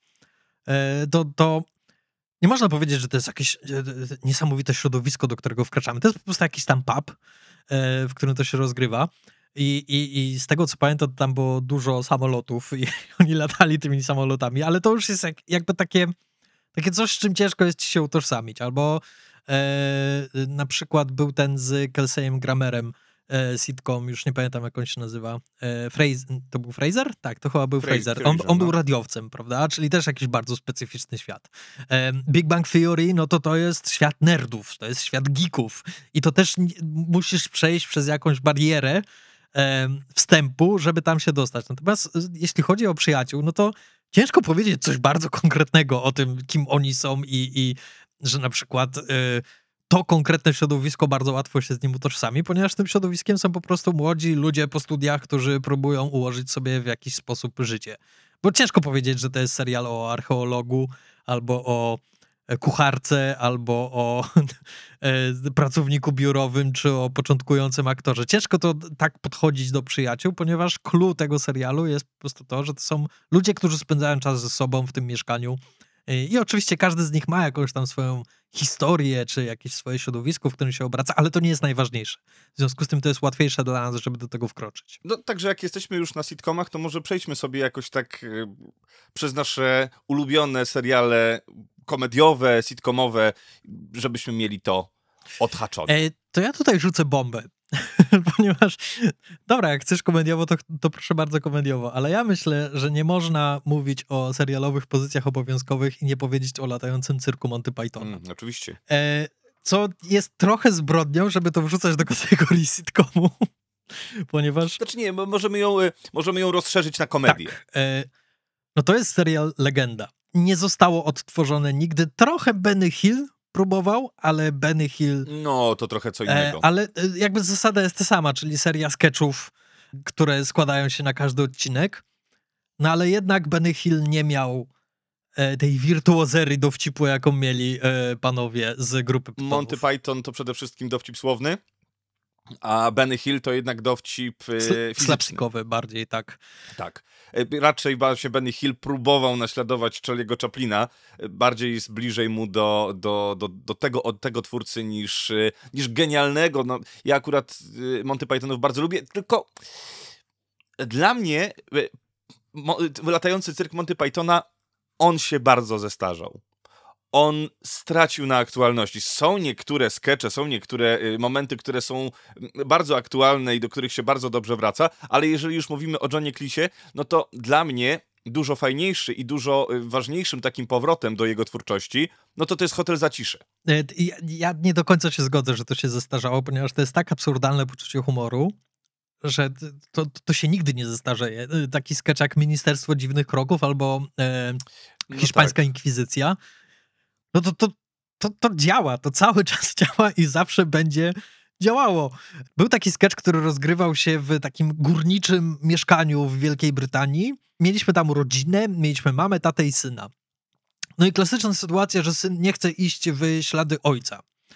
To, to nie można powiedzieć, że to jest jakieś niesamowite środowisko, do którego wkraczamy. To jest po prostu jakiś tam pub, w którym to się rozgrywa. I, i, I z tego, co pamiętam, to tam było dużo samolotów i oni latali tymi samolotami, ale to już jest jak, jakby takie, takie coś, z czym ciężko jest ci się utożsamić. Albo e, na przykład był ten z Kelseyem Grammerem e, sitcom, już nie pamiętam, jak on się nazywa. E, Fraser, to był Fraser? Tak, to chyba był Fra- Fraser. Fraser On, on no. był radiowcem, prawda? Czyli też jakiś bardzo specyficzny świat. E, Big Bang Theory, no to to jest świat nerdów, to jest świat geeków. I to też nie, musisz przejść przez jakąś barierę wstępu, żeby tam się dostać. Natomiast jeśli chodzi o Przyjaciół, no to ciężko powiedzieć coś bardzo konkretnego o tym, kim oni są i, i że na przykład y, to konkretne środowisko bardzo łatwo się z nim utożsami, ponieważ tym środowiskiem są po prostu młodzi ludzie po studiach, którzy próbują ułożyć sobie w jakiś sposób życie. Bo ciężko powiedzieć, że to jest serial o archeologu albo o kucharce, albo o pracowniku biurowym, czy o początkującym aktorze. Ciężko to tak podchodzić do Przyjaciół, ponieważ clue tego serialu jest po prostu to, że to są ludzie, którzy spędzają czas ze sobą w tym mieszkaniu i oczywiście każdy z nich ma jakąś tam swoją historię, czy jakieś swoje środowisko, w którym się obraca, ale to nie jest najważniejsze. W związku z tym to jest łatwiejsze dla nas, żeby do tego wkroczyć. No, także jak jesteśmy już na sitcomach, to może przejdźmy sobie jakoś tak y, przez nasze ulubione seriale komediowe, sitcomowe, żebyśmy mieli to odhaczone. E, to ja tutaj rzucę bombę, ponieważ, dobra, jak chcesz komediowo, to, to proszę bardzo komediowo, ale ja myślę, że nie można mówić o serialowych pozycjach obowiązkowych i nie powiedzieć o latającym cyrku Monty Pythona. Mm, oczywiście. E, co jest trochę zbrodnią, żeby to wrzucać do kategorii sitcomu, ponieważ... Znaczy nie, możemy ją, możemy ją rozszerzyć na komedię. Tak, e, no to jest serial legenda. Nie zostało odtworzone nigdy. Trochę Benny Hill próbował, ale Benny Hill... No, to trochę co innego. E, ale jakby zasada jest ta sama, czyli seria sketchów, które składają się na każdy odcinek. No ale jednak Benny Hill nie miał e, tej wirtuozerii dowcipu, jaką mieli e, panowie z grupy Pythonów. Monty Python to przede wszystkim dowcip słowny, a Benny Hill to jednak dowcip e, fizyczny. Slapstickowy bardziej, tak. Tak. Raczej się Benny Hill próbował naśladować Charlie'ego Chaplina. Bardziej jest bliżej mu do, do, do, do tego, od tego twórcy niż, niż genialnego. No, ja akurat Monty Pythonów bardzo lubię, tylko dla mnie latający cyrk Monty Pythona, on się bardzo zestarzał. on stracił na aktualności. Są niektóre skecze, są niektóre y, momenty, które są bardzo aktualne i do których się bardzo dobrze wraca, ale jeżeli już mówimy o Johnie Cleese, no to dla mnie dużo fajniejszy i dużo y, ważniejszym takim powrotem do jego twórczości, no to to jest Hotel Zacisze. Ja, ja nie do końca się zgodzę, że to się zestarzało, ponieważ to jest tak absurdalne poczucie humoru, że to, to się nigdy nie zestarzeje. Taki sketch jak Ministerstwo Dziwnych Kroków albo e, Hiszpańska no tak. Inkwizycja, no to, to, to, to działa, to cały czas działa i zawsze będzie działało. Był taki sketch, który rozgrywał się w takim górniczym mieszkaniu w Wielkiej Brytanii. Mieliśmy tam rodzinę, mieliśmy mamę, tatę i syna. No i klasyczna sytuacja, że syn nie chce iść w ślady ojca.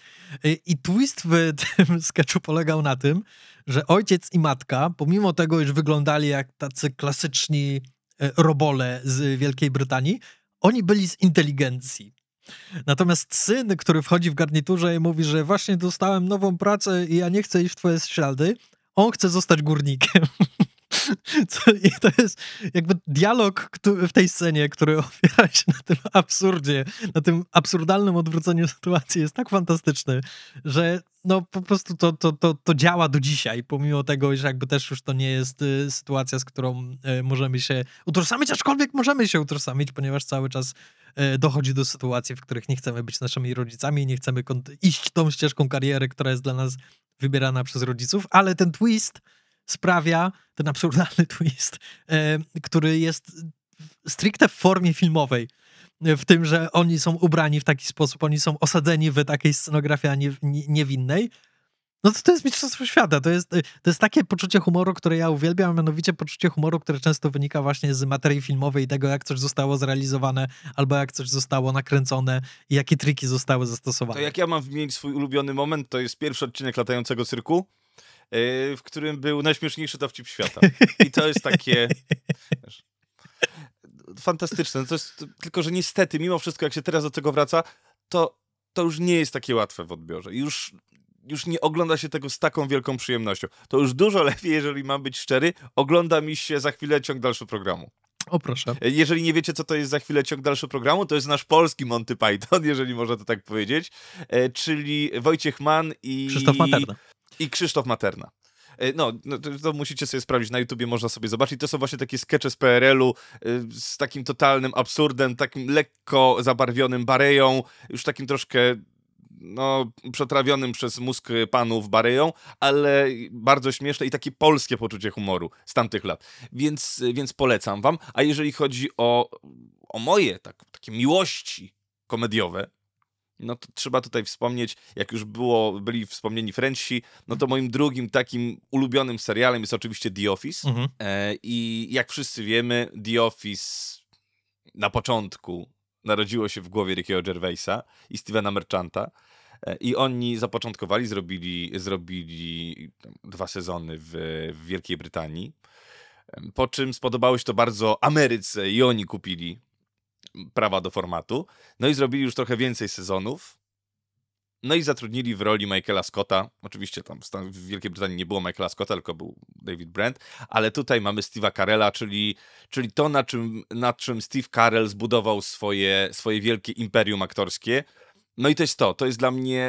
I twist w tym sketchu polegał na tym, że ojciec i matka, pomimo tego, iż wyglądali jak tacy klasyczni robole z Wielkiej Brytanii, oni byli z inteligencji. Natomiast syn, który wchodzi w garniturze i mówi, że właśnie dostałem nową pracę i ja nie chcę iść w twoje ślady, on chce zostać górnikiem. Co, I to jest jakby dialog który, w tej scenie, który opiera się na tym absurdzie, na tym absurdalnym odwróceniu sytuacji, jest tak fantastyczny, że no po prostu to, to, to, to działa do dzisiaj, pomimo tego, że jakby też już to nie jest y, sytuacja, z którą y, możemy się utożsamić, aczkolwiek możemy się utożsamić, ponieważ cały czas y, dochodzi do sytuacji, w których nie chcemy być naszymi rodzicami i nie chcemy kont- iść tą ścieżką kariery, która jest dla nas wybierana przez rodziców, ale ten twist sprawia, ten absurdalny twist, e, który jest stricte w formie filmowej, w tym, że oni są ubrani w taki sposób, oni są osadzeni w takiej scenografii nie, nie, niewinnej, no to to jest mistrzostwo świata. To jest, to jest takie poczucie humoru, które ja uwielbiam, a mianowicie poczucie humoru, które często wynika właśnie z materii filmowej i tego, jak coś zostało zrealizowane, albo jak coś zostało nakręcone i jakie triki zostały zastosowane. To jak ja mam wymienić swój ulubiony moment, to jest pierwszy odcinek Latającego Cyrku, w którym był najśmieszniejszy dowcip świata. I to jest takie... Wiesz, fantastyczne. To jest, tylko, że niestety, mimo wszystko, jak się teraz do tego wraca, to, to już nie jest takie łatwe w odbiorze. Już, już nie ogląda się tego z taką wielką przyjemnością. To już dużo lepiej, jeżeli mam być szczery, ogląda mi się za chwilę ciąg dalszy programu. O proszę. Jeżeli nie wiecie, co to jest za chwilę ciąg dalszy programu, to jest nasz polski Monty Python, jeżeli można to tak powiedzieć, czyli Wojciech Mann i... Krzysztof Materna. I Krzysztof Materna. No, no to, to musicie sobie sprawdzić, na YouTubie można sobie zobaczyć. To są właśnie takie skecze z P R L u z takim totalnym absurdem, takim lekko zabarwionym bareją, już takim troszkę no, przetrawionym przez mózg panów bareją, ale bardzo śmieszne i takie polskie poczucie humoru z tamtych lat. Więc, więc polecam wam. A jeżeli chodzi o, o moje tak, takie miłości komediowe, no to trzeba tutaj wspomnieć, jak już było, byli wspomnieni Frenchsi, no to moim drugim takim ulubionym serialem jest oczywiście The Office. Mhm. E, I jak wszyscy wiemy, The Office na początku narodziło się w głowie Rickiego Gervaisa i Stevena Merchanta. E, I oni zapoczątkowali, zrobili, zrobili dwa sezony w, w Wielkiej Brytanii. Po czym spodobało się to bardzo Ameryce i oni kupili prawa do formatu. No i zrobili już trochę więcej sezonów. No i zatrudnili w roli Michaela Scotta. Oczywiście tam w Wielkiej Brytanii nie było Michaela Scotta, tylko był David Brent. Ale tutaj mamy Steve'a Carella, czyli, czyli to, na czym, na czym Steve Carell zbudował swoje, swoje wielkie imperium aktorskie. No i to jest to. To jest dla mnie...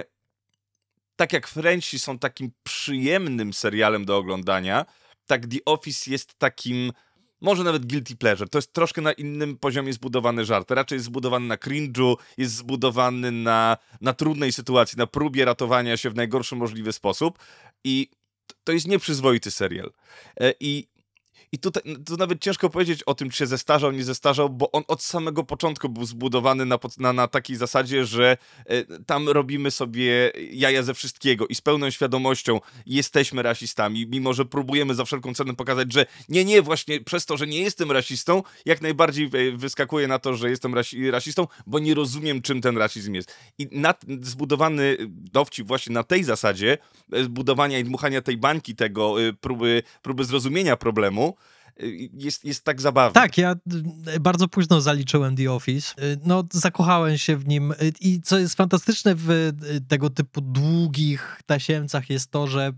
Tak jak Frenchsi są takim przyjemnym serialem do oglądania, tak The Office jest takim... Może nawet guilty pleasure. To jest troszkę na innym poziomie zbudowany żart. Raczej jest zbudowany na cringe'u, jest zbudowany na, na trudnej sytuacji, na próbie ratowania się w najgorszy możliwy sposób. I to jest nieprzyzwoity serial. I, i tutaj tu nawet ciężko powiedzieć o tym, czy się zestarzał, nie zestarzał, bo on od samego początku był zbudowany na, na, na takiej zasadzie, że y, tam robimy sobie jaja ze wszystkiego i z pełną świadomością jesteśmy rasistami, mimo że próbujemy za wszelką cenę pokazać, że nie, nie, właśnie przez to, że nie jestem rasistą, jak najbardziej wyskakuje na to, że jestem rasi- rasistą, bo nie rozumiem, czym ten rasizm jest. I nad, zbudowany dowcip właśnie na tej zasadzie, zbudowania i dmuchania tej bańki tego, y, próby, próby zrozumienia problemu, Jest, jest tak zabawny. Tak, ja bardzo późno zaliczyłem The Office. No, zakochałem się w nim i co jest fantastyczne w tego typu długich tasiemcach jest to, że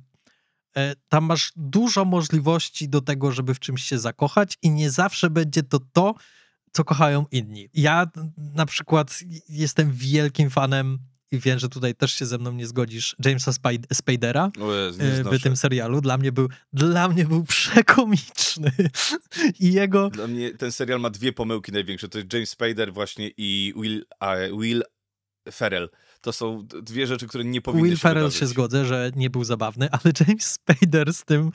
tam masz dużo możliwości do tego, żeby w czymś się zakochać i nie zawsze będzie to to, co kochają inni. Ja na przykład jestem wielkim fanem i wiem, że tutaj też się ze mną nie zgodzisz, Jamesa Spide- Spadera w tym serialu. Dla mnie był, dla mnie był przekomiczny. I jego... Dla mnie ten serial ma dwie pomyłki największe. To jest James Spader właśnie i Will, uh, Will Ferrell. To są dwie rzeczy, które nie powinny Will się Ferrell wydarzyć. się zgodzę, że nie był zabawny, ale James Spader z tym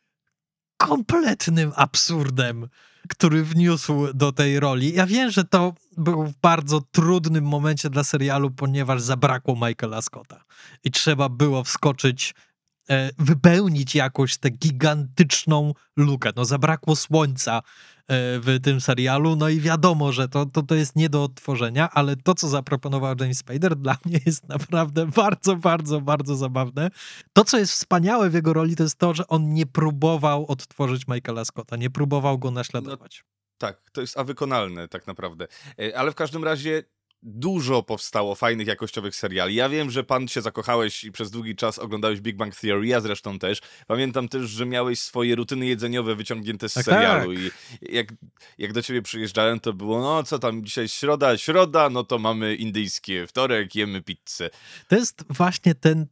kompletnym absurdem, który wniósł do tej roli. Ja wiem, że to był w bardzo trudnym momencie dla serialu, ponieważ zabrakło Michaela Scotta i trzeba było wskoczyć, e, wypełnić jakoś tę gigantyczną lukę. No zabrakło słońca e, w tym serialu, no i wiadomo, że to, to, to jest nie do odtworzenia, ale to, co zaproponował James Spader, dla mnie jest naprawdę bardzo, bardzo, bardzo zabawne. To, co jest wspaniałe w jego roli, to jest to, że on nie próbował odtworzyć Michaela Scotta, nie próbował go naśladować. No, tak, to jest awykonalne tak naprawdę. Ale w każdym razie dużo powstało fajnych, jakościowych seriali. Ja wiem, że pan się zakochałeś i przez długi czas oglądałeś Big Bang Theory, ja zresztą też. Pamiętam też, że miałeś swoje rutyny jedzeniowe wyciągnięte z tak, serialu tak. i jak, jak do ciebie przyjeżdżałem, to było, no co tam, dzisiaj środa, środa, no to mamy indyjskie, wtorek jemy pizzę. To jest właśnie ten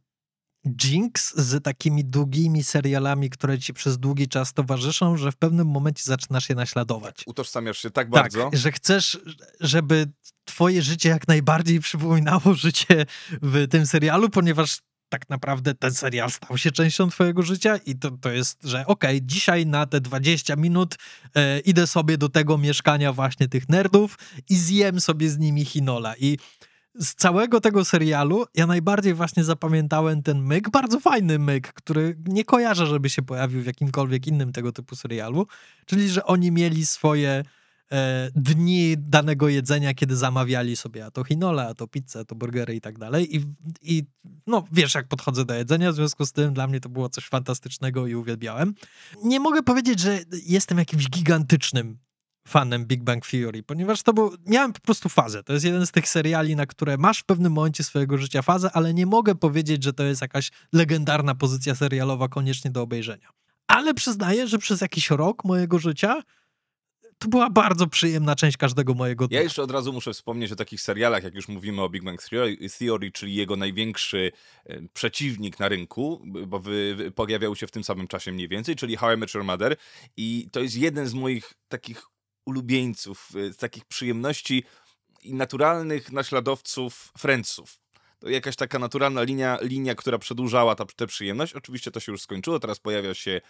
jinx z takimi długimi serialami, które ci przez długi czas towarzyszą, że w pewnym momencie zaczynasz je naśladować. Utożsamiasz się tak bardzo. Tak, że chcesz, żeby twoje życie jak najbardziej przypominało życie w tym serialu, ponieważ tak naprawdę ten serial stał się częścią twojego życia i to, to jest, że okej, okay, dzisiaj na te dwadzieścia minut e, idę sobie do tego mieszkania właśnie tych nerdów i zjem sobie z nimi Hinola. I z całego tego serialu ja najbardziej właśnie zapamiętałem ten myk, bardzo fajny myk, który nie kojarzę, żeby się pojawił w jakimkolwiek innym tego typu serialu, czyli że oni mieli swoje e, dni danego jedzenia, kiedy zamawiali sobie a to Hinola, a to pizzę, a to burgery i tak dalej. I, I no wiesz, jak podchodzę do jedzenia, w związku z tym dla mnie to było coś fantastycznego i uwielbiałem. Nie mogę powiedzieć, że jestem jakimś gigantycznym fanem Big Bang Theory, ponieważ to był, miałem po prostu fazę. To jest jeden z tych seriali, na które masz w pewnym momencie swojego życia fazę, ale nie mogę powiedzieć, że to jest jakaś legendarna pozycja serialowa koniecznie do obejrzenia. Ale przyznaję, że przez jakiś rok mojego życia to była bardzo przyjemna część każdego mojego dnia. Ja jeszcze od razu muszę wspomnieć o takich serialach, jak już mówimy o Big Bang Theory, czyli jego największy e, przeciwnik na rynku, bo wy, wy, pojawiał się w tym samym czasie mniej więcej, czyli How I Met Your Mother. I to jest jeden z moich takich ulubieńców, z takich przyjemności i naturalnych naśladowców Friendsów. To jakaś taka naturalna linia, linia która przedłużała ta, tę przyjemność. Oczywiście to się już skończyło, teraz pojawia się,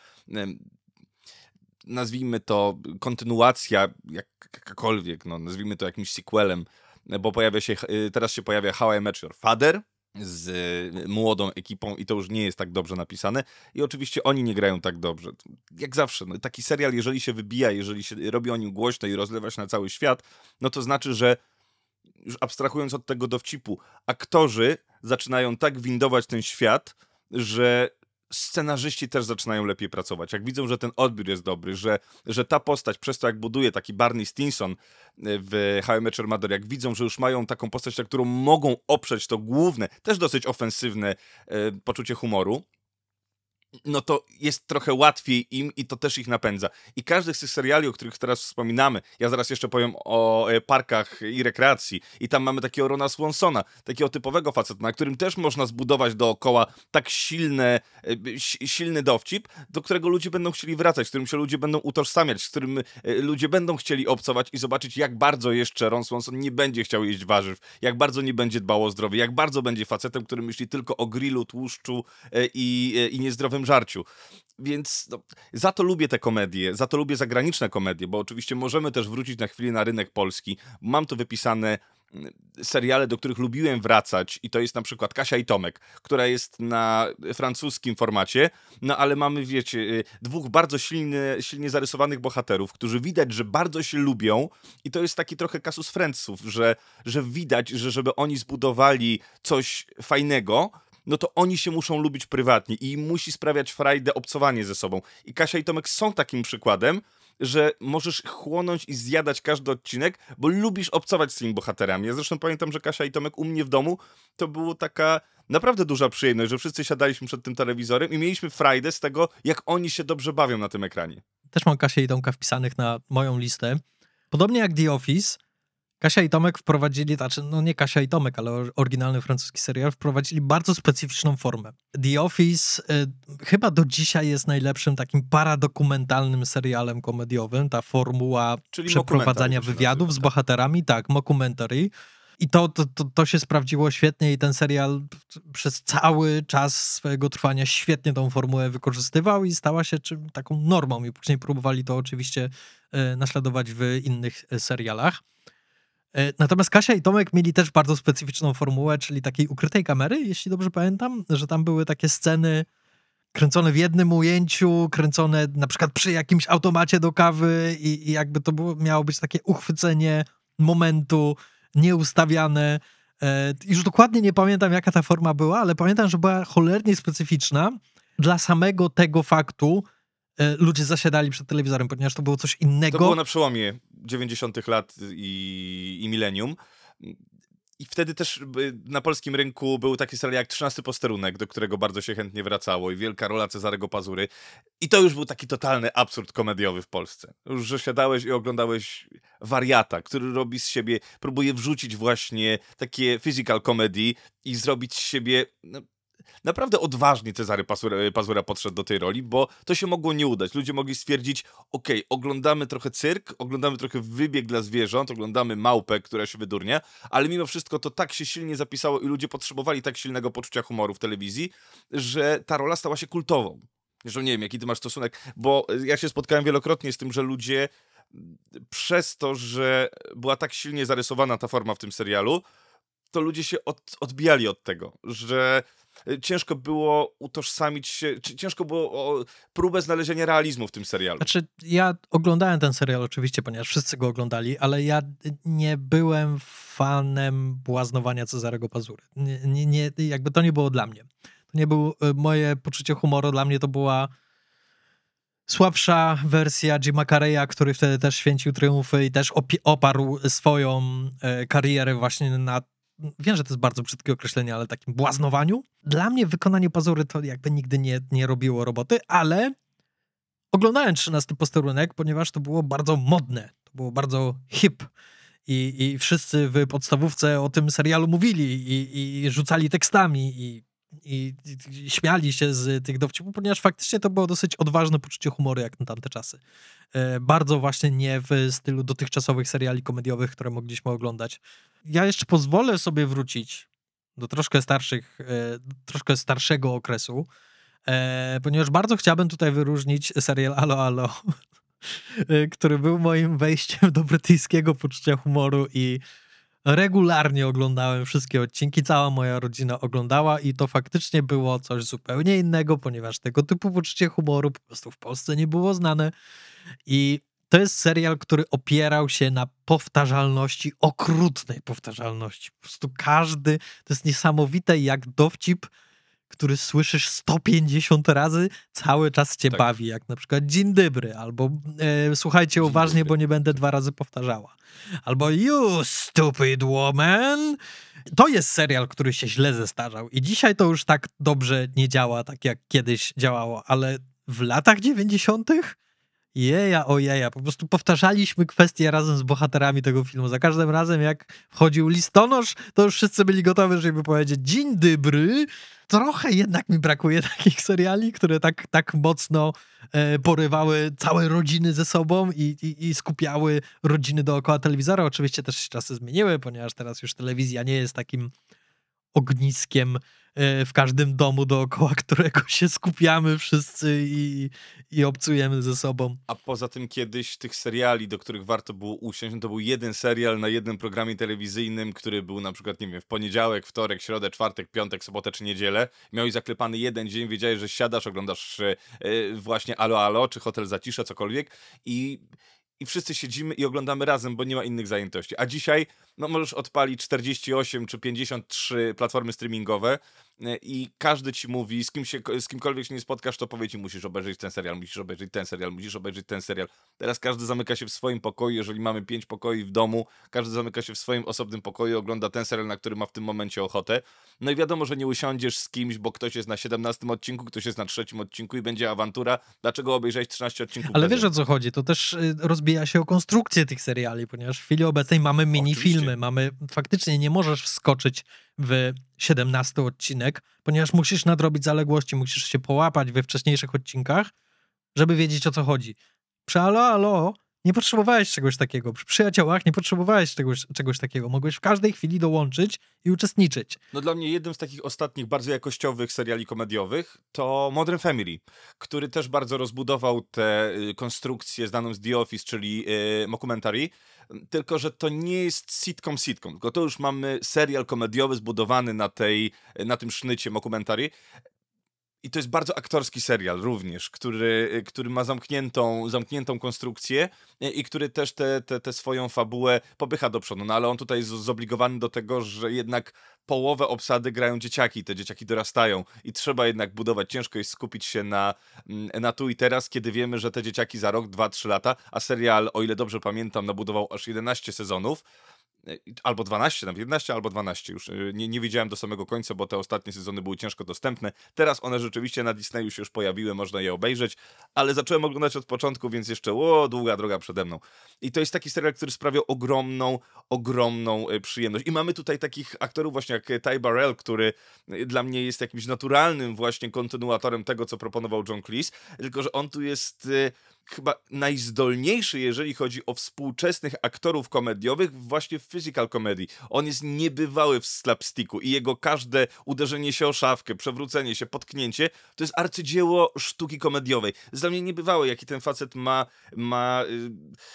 nazwijmy to, kontynuacja, jak, jakakolwiek, no, nazwijmy to jakimś sequelem, bo pojawia się, teraz się pojawia How I Met Your Father z młodą ekipą i to już nie jest tak dobrze napisane i oczywiście oni nie grają tak dobrze. Jak zawsze, no, taki serial, jeżeli się wybija, jeżeli się robi o nim głośno i rozlewa się na cały świat, no to znaczy, że już abstrahując od tego dowcipu, aktorzy zaczynają tak windować ten świat, że scenarzyści też zaczynają lepiej pracować. Jak widzą, że ten odbiór jest dobry, że, że ta postać, przez to jak buduje taki Barney Stinson w How I Met Your Mother, jak widzą, że już mają taką postać, na którą mogą oprzeć to główne, też dosyć ofensywne e, poczucie humoru, no to jest trochę łatwiej im i to też ich napędza. I każdy z tych seriali, o których teraz wspominamy, ja zaraz jeszcze powiem o e, parkach i rekreacji, i tam mamy takiego Rona Swansona, takiego typowego faceta, na którym też można zbudować dookoła tak silne, e, silny dowcip, do którego ludzie będą chcieli wracać, z którym się ludzie będą utożsamiać, z którym e, ludzie będą chcieli obcować i zobaczyć, jak bardzo jeszcze Ron Swanson nie będzie chciał jeść warzyw, jak bardzo nie będzie dbał o zdrowie, jak bardzo będzie facetem, który myśli tylko o grillu, tłuszczu e, i, e, i niezdrowym żarciu. Więc no, za to lubię te komedie, za to lubię zagraniczne komedie, bo oczywiście możemy też wrócić na chwilę na rynek polski. Mam tu wypisane seriale, do których lubiłem wracać i to jest na przykład Kasia i Tomek, która jest na francuskim formacie, no ale mamy, wiecie, dwóch bardzo silnie, silnie zarysowanych bohaterów, którzy widać, że bardzo się lubią i to jest taki trochę kasus Friendsów, że, że widać, że żeby oni zbudowali coś fajnego, no to oni się muszą lubić prywatnie i im musi sprawiać frajdę obcowanie ze sobą. I Kasia i Tomek są takim przykładem, że możesz chłonąć i zjadać każdy odcinek, bo lubisz obcować z tymi bohaterami. Ja zresztą pamiętam, że Kasia i Tomek u mnie w domu to była taka naprawdę duża przyjemność, że wszyscy siadaliśmy przed tym telewizorem i mieliśmy frajdę z tego, jak oni się dobrze bawią na tym ekranie. Też mam Kasię i Tomka wpisanych na moją listę. Podobnie jak The Office, Kasia i Tomek wprowadzili, znaczy no nie Kasia i Tomek, ale oryginalny francuski serial, wprowadzili bardzo specyficzną formę. The Office y, chyba do dzisiaj jest najlepszym takim paradokumentalnym serialem komediowym. Ta formuła Czyli przeprowadzania wywiadów nazywa, z bohaterami, tak, mockumentary. I to, to, to, to się sprawdziło świetnie i ten serial przez cały czas swojego trwania świetnie tą formułę wykorzystywał i stała się czym, taką normą. I później próbowali to oczywiście y, naśladować w innych y, serialach. Natomiast Kasia i Tomek mieli też bardzo specyficzną formułę, czyli takiej ukrytej kamery, jeśli dobrze pamiętam, że tam były takie sceny kręcone w jednym ujęciu, kręcone na przykład przy jakimś automacie do kawy i, i jakby to było, miało być takie uchwycenie momentu, nieustawiane. Już dokładnie nie pamiętam, jaka ta forma była, ale pamiętam, że była cholernie specyficzna dla samego tego faktu. Ludzie zasiadali przed telewizorem, ponieważ to było coś innego. To było na przełomie dziewięćdziesiątych lat i, i milenium. I wtedy też na polskim rynku był taki serial jak Trzynasty Posterunek, do którego bardzo się chętnie wracało i wielka rola Cezarego Pazury. I to już był taki totalny absurd komediowy w Polsce. Już, że siadałeś i oglądałeś wariata, który robi z siebie, próbuje wrzucić właśnie takie physical comedy i zrobić z siebie... No, naprawdę odważnie Cezary Pazura, Pazura podszedł do tej roli, bo to się mogło nie udać. Ludzie mogli stwierdzić, okej, okay, oglądamy trochę cyrk, oglądamy trochę wybieg dla zwierząt, oglądamy małpę, która się wydurnia, ale mimo wszystko to tak się silnie zapisało i ludzie potrzebowali tak silnego poczucia humoru w telewizji, że ta rola stała się kultową. Zresztą nie wiem, jaki ty masz stosunek, bo ja się spotkałem wielokrotnie z tym, że ludzie przez to, że była tak silnie zarysowana ta forma w tym serialu, to ludzie się od, odbijali od tego, że ciężko było utożsamić się, ciężko było o próbę znalezienia realizmu w tym serialu. Znaczy, ja oglądałem ten serial oczywiście, ponieważ wszyscy go oglądali, ale ja nie byłem fanem błaznowania Cezarego Pazury. Nie, nie, nie, jakby to nie było dla mnie. To nie było moje poczucie humoru, dla mnie to była słabsza wersja Jima Carreya, który wtedy też święcił triumfy i też opi- oparł swoją e, karierę właśnie na, wiem, że to jest bardzo brzydkie określenie, ale takim błaznowaniu. Dla mnie wykonanie Pazury to jakby nigdy nie, nie robiło roboty, ale oglądałem Trzynasty Posterunek, ponieważ to było bardzo modne, to było bardzo hip i, i wszyscy w podstawówce o tym serialu mówili i, i rzucali tekstami i I, i śmiali się z tych dowcipów, ponieważ faktycznie to było dosyć odważne poczucie humoru jak na tamte czasy. E, bardzo właśnie nie w stylu dotychczasowych seriali komediowych, które mogliśmy oglądać. Ja jeszcze pozwolę sobie wrócić do troszkę starszych, e, troszkę starszego okresu, e, ponieważ bardzo chciałbym tutaj wyróżnić serial Alo Alo, który był moim wejściem do brytyjskiego poczucia humoru i regularnie oglądałem wszystkie odcinki, cała moja rodzina oglądała i to faktycznie było coś zupełnie innego, ponieważ tego typu poczucie humoru po prostu w Polsce nie było znane i to jest serial, który opierał się na powtarzalności, okrutnej powtarzalności. Po prostu każdy, to jest niesamowite jak dowcip, który słyszysz sto pięćdziesiąt razy, cały czas cię tak bawi, jak na przykład dzień dobry, albo e, słuchajcie dzień uważnie, dobry, bo nie będę dwa razy powtarzała. Albo you stupid woman. To jest serial, który się źle zestarzał i dzisiaj to już tak dobrze nie działa, tak jak kiedyś działało, ale w latach dziewięćdziesiątych jeja, ojeja, po prostu powtarzaliśmy kwestie razem z bohaterami tego filmu. Za każdym razem, jak wchodził listonosz, to już wszyscy byli gotowi, żeby powiedzieć dzień dobry. Trochę jednak mi brakuje takich seriali, które tak, tak mocno e, porywały całe rodziny ze sobą i, i, i skupiały rodziny dookoła telewizora. Oczywiście też się czasy zmieniły, ponieważ teraz już telewizja nie jest takim ogniskiem w każdym domu dookoła którego się skupiamy wszyscy i, i obcujemy ze sobą. A poza tym kiedyś tych seriali, do których warto było usiąść, no to był jeden serial na jednym programie telewizyjnym, który był na przykład, nie wiem, w poniedziałek, wtorek, środę, czwartek, piątek, sobotę czy niedzielę. Miałeś zaklepany jeden dzień, wiedziałeś, że siadasz, oglądasz yy, właśnie Alo Alo, czy Hotel Zacisza, cokolwiek i... I wszyscy siedzimy i oglądamy razem, bo nie ma innych zajętości. A dzisiaj no możesz odpalić czterdzieści osiem czy pięćdziesiąt trzy platformy streamingowe i każdy ci mówi, z, kim się, z kimkolwiek się nie spotkasz, to powie ci, musisz obejrzeć ten serial, musisz obejrzeć ten serial, musisz obejrzeć ten serial. Teraz każdy zamyka się w swoim pokoju, jeżeli mamy pięć pokoi w domu, każdy zamyka się w swoim osobnym pokoju, ogląda ten serial, na który ma w tym momencie ochotę. No i wiadomo, że nie usiądziesz z kimś, bo ktoś jest na siedemnastym odcinku, ktoś jest na trzecim odcinku i będzie awantura. Dlaczego obejrzeć trzynaście odcinków? Ale wiesz, o co chodzi? To też y, rozbija się o konstrukcję tych seriali, ponieważ w chwili obecnej mamy minifilmy, mamy, faktycznie nie możesz wskoczyć w siedemnasty odcinek, ponieważ musisz nadrobić zaległości, musisz się połapać we wcześniejszych odcinkach, żeby wiedzieć, o co chodzi. Przy Alo, Alo nie potrzebowałeś czegoś takiego. Przy Przyjaciołach nie potrzebowałeś czegoś, czegoś takiego. Mogłeś w każdej chwili dołączyć i uczestniczyć. No dla mnie jednym z takich ostatnich bardzo jakościowych seriali komediowych to Modern Family, który też bardzo rozbudował tę y, konstrukcję znaną z The Office, czyli y, mockumentary, tylko że to nie jest sitcom sitcom, tylko to już mamy serial komediowy zbudowany na, tej, na tym sznycie mockumentary. I to jest bardzo aktorski serial również, który, który ma zamkniętą, zamkniętą konstrukcję i który też tę te, te, te swoją fabułę popycha do przodu. No ale on tutaj jest zobligowany do tego, że jednak połowę obsady grają dzieciaki, te dzieciaki dorastają i trzeba jednak budować. Ciężko jest skupić się na, na tu i teraz, kiedy wiemy, że te dzieciaki za rok, dwa, trzy lata, a serial, o ile dobrze pamiętam, nabudował aż jedenaście sezonów, albo dwanaście, nawet jedenaście, albo dwanaście już. Nie, nie wiedziałem do samego końca, bo te ostatnie sezony były ciężko dostępne. Teraz one rzeczywiście na Disneyu się już pojawiły, można je obejrzeć, ale zacząłem oglądać od początku, więc jeszcze o, długa droga przede mną. I to jest taki serial, który sprawiał ogromną, ogromną przyjemność. I mamy tutaj takich aktorów właśnie jak Ty Burrell, który dla mnie jest jakimś naturalnym właśnie kontynuatorem tego, co proponował John Cleese, tylko że on tu jest chyba najzdolniejszy, jeżeli chodzi o współczesnych aktorów komediowych, właśnie w physical comedy. On jest niebywały w slapsticku i jego każde uderzenie się o szafkę, przewrócenie się, potknięcie, to jest arcydzieło sztuki komediowej. Jest dla mnie niebywałe, jaki ten facet ma, ma y,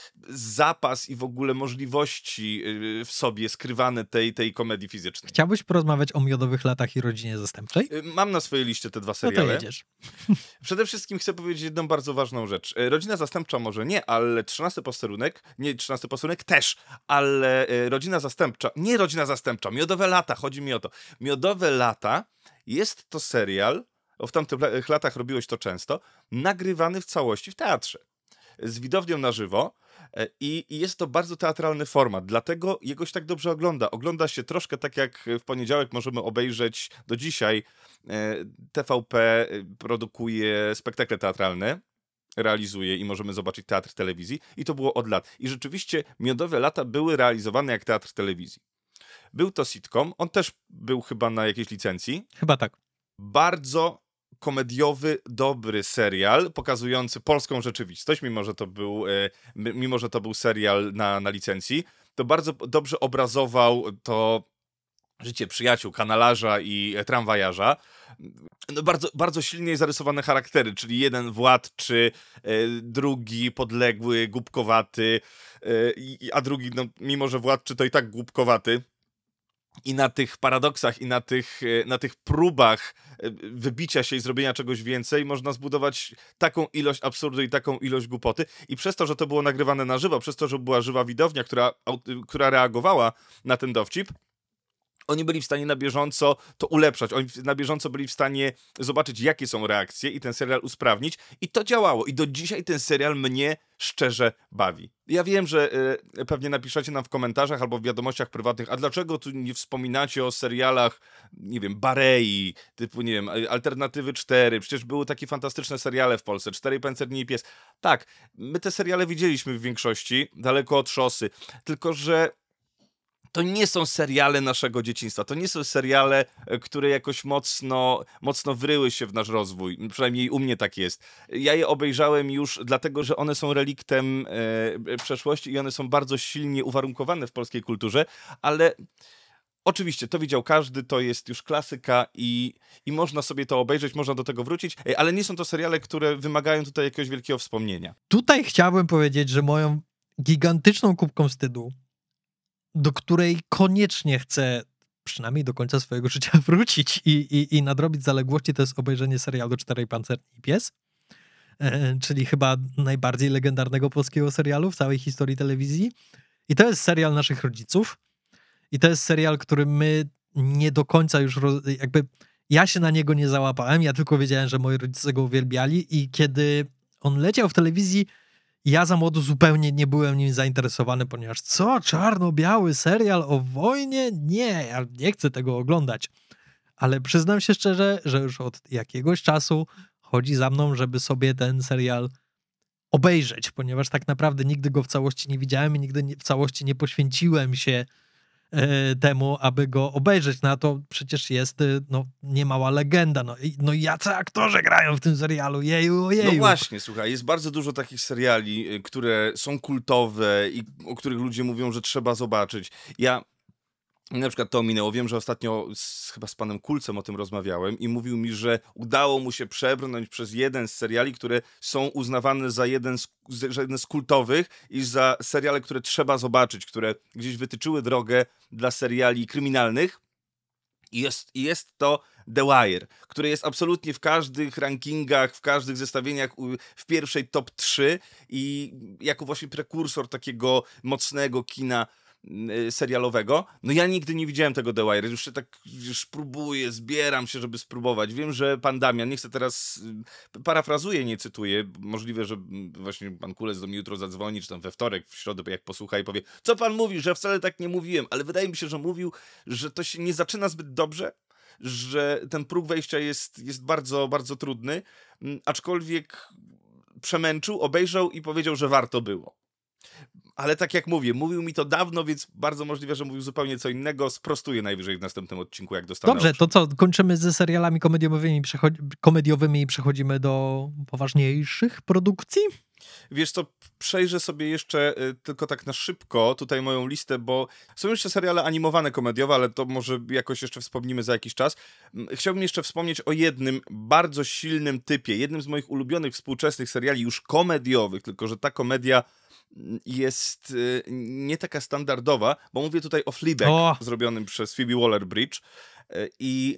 zapas i w ogóle możliwości y, w sobie skrywane tej, tej komedii fizycznej. Chciałbyś porozmawiać o Miodowych latach i Rodzinie Zastępczej? Y, mam na swojej liście te dwa seriale. No to jedziesz. Przede wszystkim chcę powiedzieć jedną bardzo ważną rzecz. Rodzina Zastępcza może nie, ale trzynasty posterunek, nie trzynasty posterunek też, ale Rodzina Zastępcza, nie Rodzina Zastępcza, Miodowe Lata, chodzi mi o to. Miodowe Lata jest to serial, w tamtych latach robiłeś to często, nagrywany w całości w teatrze. Z widownią na żywo i, i jest to bardzo teatralny format, dlatego jego się tak dobrze ogląda. Ogląda się troszkę tak jak w poniedziałek możemy obejrzeć do dzisiaj. T V P produkuje spektakle teatralne, realizuje i możemy zobaczyć teatr telewizji i to było od lat. I rzeczywiście Miodowe Lata były realizowane jak teatr telewizji. Był to sitcom, on też był chyba na jakiejś licencji. Chyba tak. Bardzo komediowy, dobry serial pokazujący polską rzeczywistość, mimo że to był, mimo że to był serial na, na licencji. To bardzo dobrze obrazował to życie przyjaciół, kanalarza i tramwajarza. No bardzo, bardzo silnie zarysowane charaktery, czyli jeden władczy, e, drugi podległy, głupkowaty, e, a drugi, no, mimo że władczy, to i tak głupkowaty. I na tych paradoksach, i na tych, na tych próbach wybicia się i zrobienia czegoś więcej można zbudować taką ilość absurdu i taką ilość głupoty. I przez to, że to było nagrywane na żywo, przez to, że była żywa widownia, która, która reagowała na ten dowcip, oni byli w stanie na bieżąco to ulepszać. Oni na bieżąco byli w stanie zobaczyć, jakie są reakcje i ten serial usprawnić. I to działało. I do dzisiaj ten serial mnie szczerze bawi. Ja wiem, że y, pewnie napiszecie nam w komentarzach albo w wiadomościach prywatnych, a dlaczego tu nie wspominacie o serialach, nie wiem, Barei, typu, nie wiem, Alternatywy cztery. Przecież były takie fantastyczne seriale w Polsce. Cztery Pancerni i Pies. Tak, my te seriale widzieliśmy w większości, daleko od szosy. Tylko że to nie są seriale naszego dzieciństwa. To nie są seriale, które jakoś mocno, mocno wryły się w nasz rozwój. Przynajmniej u mnie tak jest. Ja je obejrzałem już dlatego, że one są reliktem e, przeszłości i one są bardzo silnie uwarunkowane w polskiej kulturze, ale oczywiście to widział każdy, to jest już klasyka i, i można sobie to obejrzeć, można do tego wrócić, ale nie są to seriale, które wymagają tutaj jakiegoś wielkiego wspomnienia. Tutaj chciałbym powiedzieć, że moją gigantyczną kubką wstydu, do której koniecznie chcę przynajmniej do końca swojego życia wrócić i, i, i nadrobić zaległości, to jest obejrzenie serialu Czterej Pancerni i Pies, e, czyli chyba najbardziej legendarnego polskiego serialu w całej historii telewizji. I to jest serial naszych rodziców. i to jest serial, który my nie do końca już roz, jakby ja się na niego nie załapałem, ja tylko wiedziałem, że moi rodzice go uwielbiali i kiedy on leciał w telewizji, ja za młodu zupełnie nie byłem nim zainteresowany, ponieważ co, czarno-biały serial o wojnie? Nie, ja nie chcę tego oglądać. Ale przyznam się szczerze, że już od jakiegoś czasu chodzi za mną, żeby sobie ten serial obejrzeć, ponieważ tak naprawdę nigdy go w całości nie widziałem i nigdy nie, w całości nie poświęciłem się e, temu, aby go obejrzeć. No a to przecież jest e, no, niemała legenda. No, i, no i jacy aktorzy grają w tym serialu? Jeju, jeju. No właśnie, słuchaj, jest bardzo dużo takich seriali, które są kultowe i o których ludzie mówią, że trzeba zobaczyć. Ja na przykład to minęło. Wiem, że ostatnio z, chyba z panem Kulcem o tym rozmawiałem i mówił mi, że udało mu się przebrnąć przez jeden z seriali, które są uznawane za jeden z, za jeden z kultowych i za seriale, które trzeba zobaczyć, które gdzieś wytyczyły drogę dla seriali kryminalnych. I jest, i jest to The Wire, który jest absolutnie w każdych rankingach, w każdych zestawieniach w pierwszej top trzy i jako właśnie prekursor takiego mocnego kina serialowego. No ja nigdy nie widziałem tego The Wire, już się tak już próbuję, zbieram się, żeby spróbować. Wiem, że pan Damian, nie chcę teraz, parafrazuję, nie cytuję, możliwe, że właśnie pan Kulec do mnie jutro zadzwoni, czy tam we wtorek, w środę, jak posłucha i powie, co pan mówi, że wcale tak nie mówiłem, ale wydaje mi się, że mówił, że to się nie zaczyna zbyt dobrze, że ten próg wejścia jest, jest bardzo, bardzo trudny, aczkolwiek przemęczył, obejrzał i powiedział, że warto było. Ale tak jak mówię, mówił mi to dawno, więc bardzo możliwe, że mówił zupełnie co innego. Sprostuję najwyżej w następnym odcinku, jak dostanę. Dobrze, to co, kończymy ze serialami komediowymi, przechodzi- komediowymi i przechodzimy do poważniejszych produkcji? Wiesz co, przejrzę sobie jeszcze y, tylko tak na szybko tutaj moją listę, bo są jeszcze seriale animowane komediowe, ale to może jakoś jeszcze wspomnimy za jakiś czas. Chciałbym jeszcze wspomnieć o jednym bardzo silnym typie, jednym z moich ulubionych współczesnych seriali już komediowych, tylko że ta komedia jest y, nie taka standardowa, bo mówię tutaj o Fleabag, o! zrobionym przez Phoebe Waller-Bridge y, i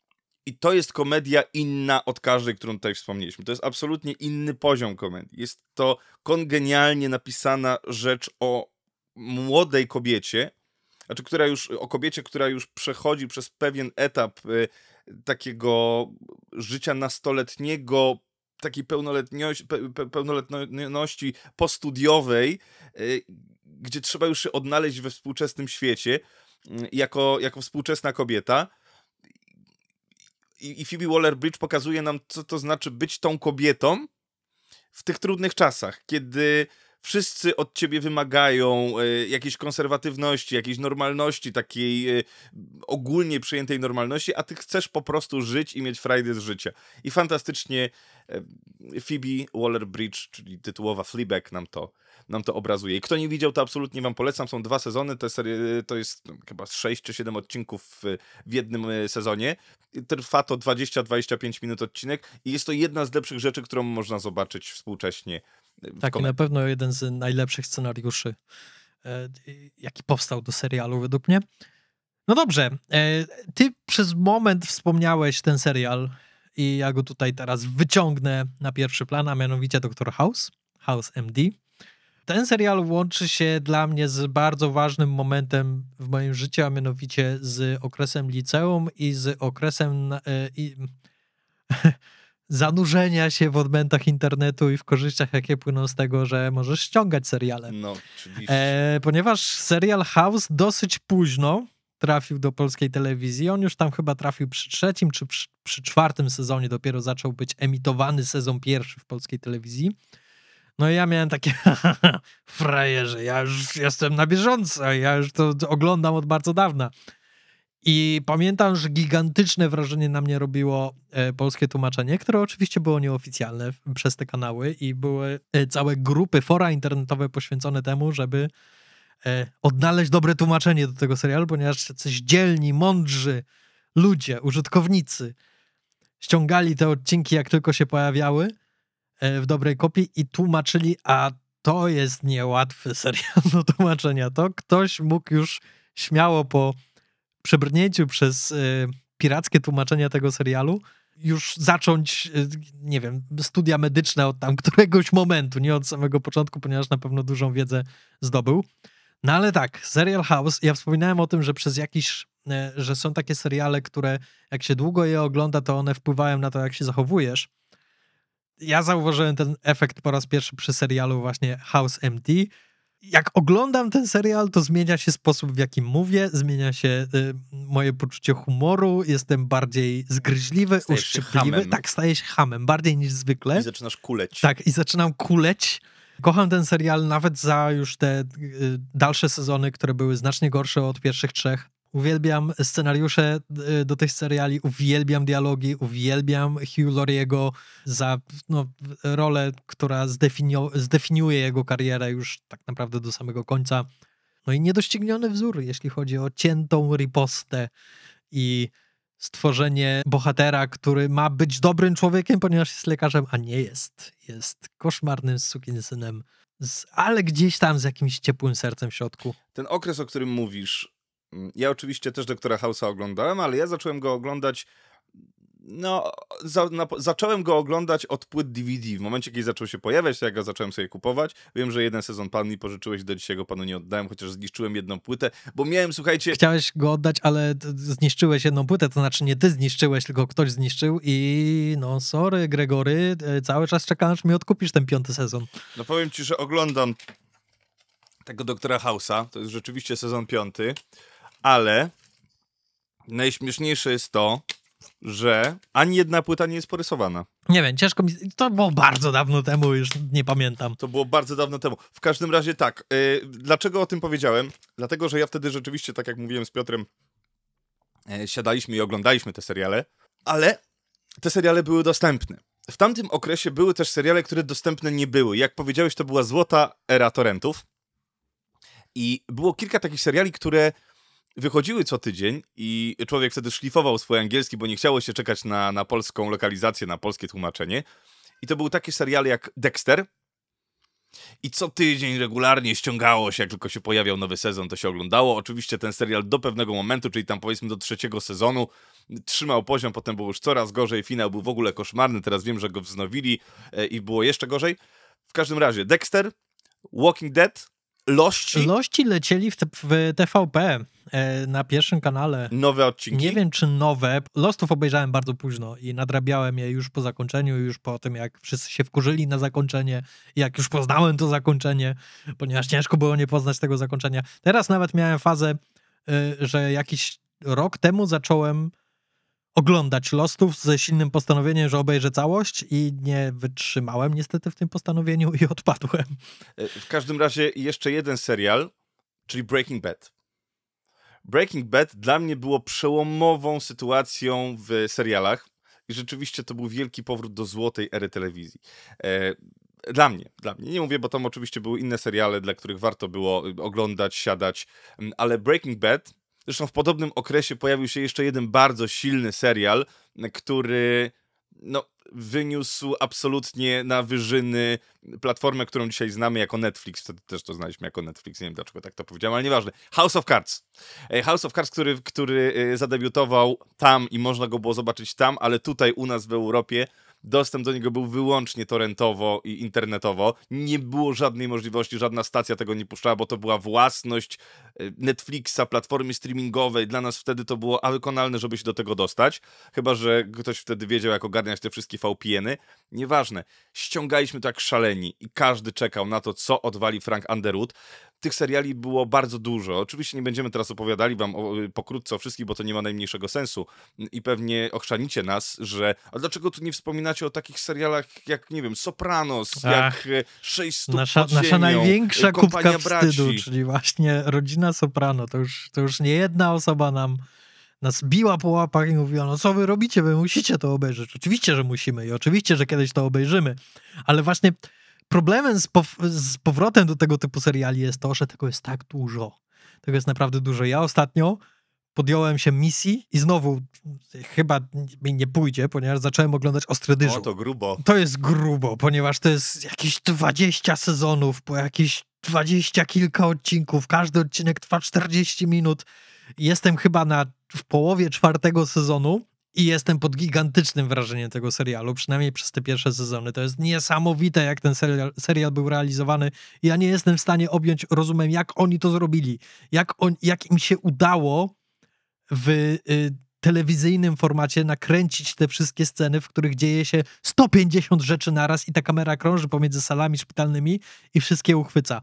I to jest komedia inna od każdej, którą tutaj wspomnieliśmy. To jest absolutnie inny poziom komedii. Jest to kongenialnie napisana rzecz o młodej kobiecie, znaczy która już, o kobiecie, która już przechodzi przez pewien etap y, takiego życia nastoletniego, takiej pełnoletniości, pe, pe, pełnoletności postudiowej, y, gdzie trzeba już się odnaleźć we współczesnym świecie y, jako, jako współczesna kobieta. I Phoebe Waller-Bridge pokazuje nam, co to znaczy być tą kobietą w tych trudnych czasach, kiedy wszyscy od ciebie wymagają y, jakiejś konserwatywności, jakiejś normalności, takiej y, ogólnie przyjętej normalności, a ty chcesz po prostu żyć i mieć frajdę z życia. I fantastycznie y, Phoebe Waller-Bridge, czyli tytułowa Fleabag, nam to, nam to obrazuje. I kto nie widział, to absolutnie wam polecam. Są dwa sezony, te serie, to jest no, chyba sześć czy siedem odcinków w, w jednym sezonie. Trwa to dwadzieścia do dwudziestu pięciu minut odcinek i jest to jedna z lepszych rzeczy, którą można zobaczyć współcześnie. Tak, na pewno jeden z najlepszych scenariuszy, e, jaki powstał do serialu według mnie. No dobrze, e, ty przez moment wspomniałeś ten serial i ja go tutaj teraz wyciągnę na pierwszy plan, a mianowicie doktor House, House M D. Ten serial łączy się dla mnie z bardzo ważnym momentem w moim życiu, a mianowicie z okresem liceum i z okresem e, i, zanurzenia się w odmętach internetu i w korzyściach, jakie płyną z tego, że możesz ściągać seriale. No, oczywiście. E, ponieważ serial House dosyć późno trafił do polskiej telewizji. On już tam chyba trafił przy trzecim czy przy, przy czwartym sezonie. Dopiero zaczął być emitowany sezon pierwszy w polskiej telewizji. No i ja miałem takie frajerze, ja już jestem na bieżąco, ja już to oglądam od bardzo dawna. I pamiętam, że gigantyczne wrażenie na mnie robiło e, polskie tłumaczenie, które oczywiście było nieoficjalne przez te kanały i były e, całe grupy, fora internetowe poświęcone temu, żeby e, odnaleźć dobre tłumaczenie do tego serialu, ponieważ jacyś dzielni, mądrzy ludzie, użytkownicy ściągali te odcinki, jak tylko się pojawiały e, w dobrej kopii i tłumaczyli, a to jest niełatwy serial do tłumaczenia. To ktoś mógł już śmiało po przebrnięciu przez y, pirackie tłumaczenia tego serialu już zacząć, y, nie wiem, studia medyczne od tam któregoś momentu, nie od samego początku, ponieważ na pewno dużą wiedzę zdobył. No ale tak, serial House, ja wspominałem o tym, że przez jakiś, że są takie seriale, które jak się długo je ogląda, to one wpływają na to, jak się zachowujesz. Ja zauważyłem ten efekt po raz pierwszy przy serialu właśnie House M D. Jak oglądam ten serial, to zmienia się sposób, w jakim mówię, zmienia się y, moje poczucie humoru, jestem bardziej zgryźliwy, Stajesz się uszczypliwy. hamem. Tak, staję się hamem, bardziej niż zwykle. I zaczynasz kuleć. Tak, i zaczynam kuleć. Kocham ten serial nawet za już te y, dalsze sezony, które były znacznie gorsze od pierwszych trzech. Uwielbiam scenariusze y, do tych seriali, uwielbiam dialogi, uwielbiam Hugh Lauriego za no, rolę, która zdefinio- zdefiniuje jego karierę już tak naprawdę do samego końca. No i niedościgniony wzór, jeśli chodzi o ciętą ripostę i stworzenie bohatera, który ma być dobrym człowiekiem, ponieważ jest lekarzem, a nie jest. Jest koszmarnym sukinsynem, z, ale gdzieś tam z jakimś ciepłym sercem w środku. Ten okres, o którym mówisz, ja oczywiście też Doktora House'a oglądałem, ale ja zacząłem go oglądać, no, za, na, zacząłem go oglądać od płyt D V D. W momencie, kiedy zaczął się pojawiać, to ja go zacząłem sobie kupować. Wiem, że jeden sezon pan mi pożyczyłeś, do dzisiaj go panu nie oddałem, chociaż zniszczyłem jedną płytę, bo miałem, słuchajcie... Chciałeś go oddać, ale zniszczyłeś jedną płytę, to znaczy nie ty zniszczyłeś, tylko ktoś zniszczył i no sorry, Gregory, cały czas czekam, aż mi odkupisz ten piąty sezon. No powiem ci, że oglądam tego Doktora House'a, to jest rzeczywiście sezon piąty, ale najśmieszniejsze jest to, że ani jedna płyta nie jest porysowana. Nie wiem, ciężko mi... To było bardzo dawno temu, już nie pamiętam. To było bardzo dawno temu. W każdym razie tak. Yy, dlaczego o tym powiedziałem? Dlatego, że ja wtedy rzeczywiście, tak jak mówiłem z Piotrem, yy, siadaliśmy i oglądaliśmy te seriale, ale te seriale były dostępne. W tamtym okresie były też seriale, które dostępne nie były. Jak powiedziałeś, to była złota era torrentów. I było kilka takich seriali, które wychodziły co tydzień i człowiek wtedy szlifował swój angielski, bo nie chciało się czekać na, na polską lokalizację, na polskie tłumaczenie. I to były takie seriale jak Dexter. I co tydzień regularnie ściągało się, jak tylko się pojawiał nowy sezon, to się oglądało. Oczywiście ten serial do pewnego momentu, czyli tam powiedzmy do trzeciego sezonu, trzymał poziom, potem było już coraz gorzej, finał był w ogóle koszmarny, teraz wiem, że go wznowili e, i było jeszcze gorzej. W każdym razie Dexter, Walking Dead, Lości. Lości lecieli w, te, w T V P e, na pierwszym kanale. Nowe odcinki. Nie wiem, czy nowe. Lostów obejrzałem bardzo późno i nadrabiałem je już po zakończeniu, już po tym, jak wszyscy się wkurzyli na zakończenie, jak już poznałem to zakończenie, ponieważ ciężko było nie poznać tego zakończenia. Teraz nawet miałem fazę, y, że jakiś rok temu zacząłem oglądać Lostów ze silnym postanowieniem, że obejrzę całość i nie wytrzymałem niestety w tym postanowieniu i odpadłem. W każdym razie jeszcze jeden serial, czyli Breaking Bad. Breaking Bad dla mnie było przełomową sytuacją w serialach i rzeczywiście to był wielki powrót do złotej ery telewizji. E, dla mnie, dla mnie. Nie mówię, bo tam oczywiście były inne seriale, dla których warto było oglądać, siadać, ale Breaking Bad, zresztą w podobnym okresie pojawił się jeszcze jeden bardzo silny serial, który no, wyniósł absolutnie na wyżyny platformę, którą dzisiaj znamy jako Netflix. Wtedy też to znaliśmy jako Netflix. Nie wiem, dlaczego tak to powiedziałem, ale nieważne. House of Cards. House of Cards, który, który zadebiutował tam i można go było zobaczyć tam, ale tutaj u nas w Europie dostęp do niego był wyłącznie torrentowo i internetowo. Nie było żadnej możliwości, żadna stacja tego nie puszczała, bo to była własność Netflixa, platformy streamingowej. Dla nas wtedy to było wykonalne, żeby się do tego dostać. Chyba że ktoś wtedy wiedział, jak ogarniać te wszystkie V P N-y. Nieważne. Ściągaliśmy to jak szaleni i każdy czekał na to, co odwali Frank Underwood. Tych seriali było bardzo dużo. Oczywiście nie będziemy teraz opowiadali wam o, pokrótce o wszystkich, bo to nie ma najmniejszego sensu. I pewnie ochrzanicie nas, że a dlaczego tu nie wspominacie o takich serialach jak, nie wiem, Sopranos, Ach, jak Sześć stóp nasza, pod ziemią, nasza największa Kompania kubka braci. wstydu, czyli właśnie Rodzina Soprano. To już, to już nie jedna osoba nam nas biła po łapach i mówiła, no co wy robicie, wy musicie to obejrzeć. Oczywiście, że musimy i oczywiście, że kiedyś to obejrzymy. Ale właśnie problemem z, pow- z powrotem do tego typu seriali jest to, że tego jest tak dużo. Tego jest naprawdę dużo. Ja ostatnio podjąłem się misji i znowu chyba mi nie pójdzie, ponieważ zacząłem oglądać Ostry dyżur. O, to grubo. To jest grubo, ponieważ to jest jakieś dwadzieścia sezonów, po jakieś dwadzieścia kilka odcinków. Każdy odcinek trwa czterdzieści minut. Jestem chyba na, w połowie czwartego sezonu I jestem pod gigantycznym wrażeniem tego serialu, przynajmniej przez te pierwsze sezony. To jest niesamowite, jak ten serial, serial był realizowany. Ja nie jestem w stanie objąć rozumem, jak oni to zrobili. Jak, on, jak im się udało w y, telewizyjnym formacie nakręcić te wszystkie sceny, w których dzieje się sto pięćdziesiąt rzeczy naraz i ta kamera krąży pomiędzy salami szpitalnymi i wszystkie uchwyca.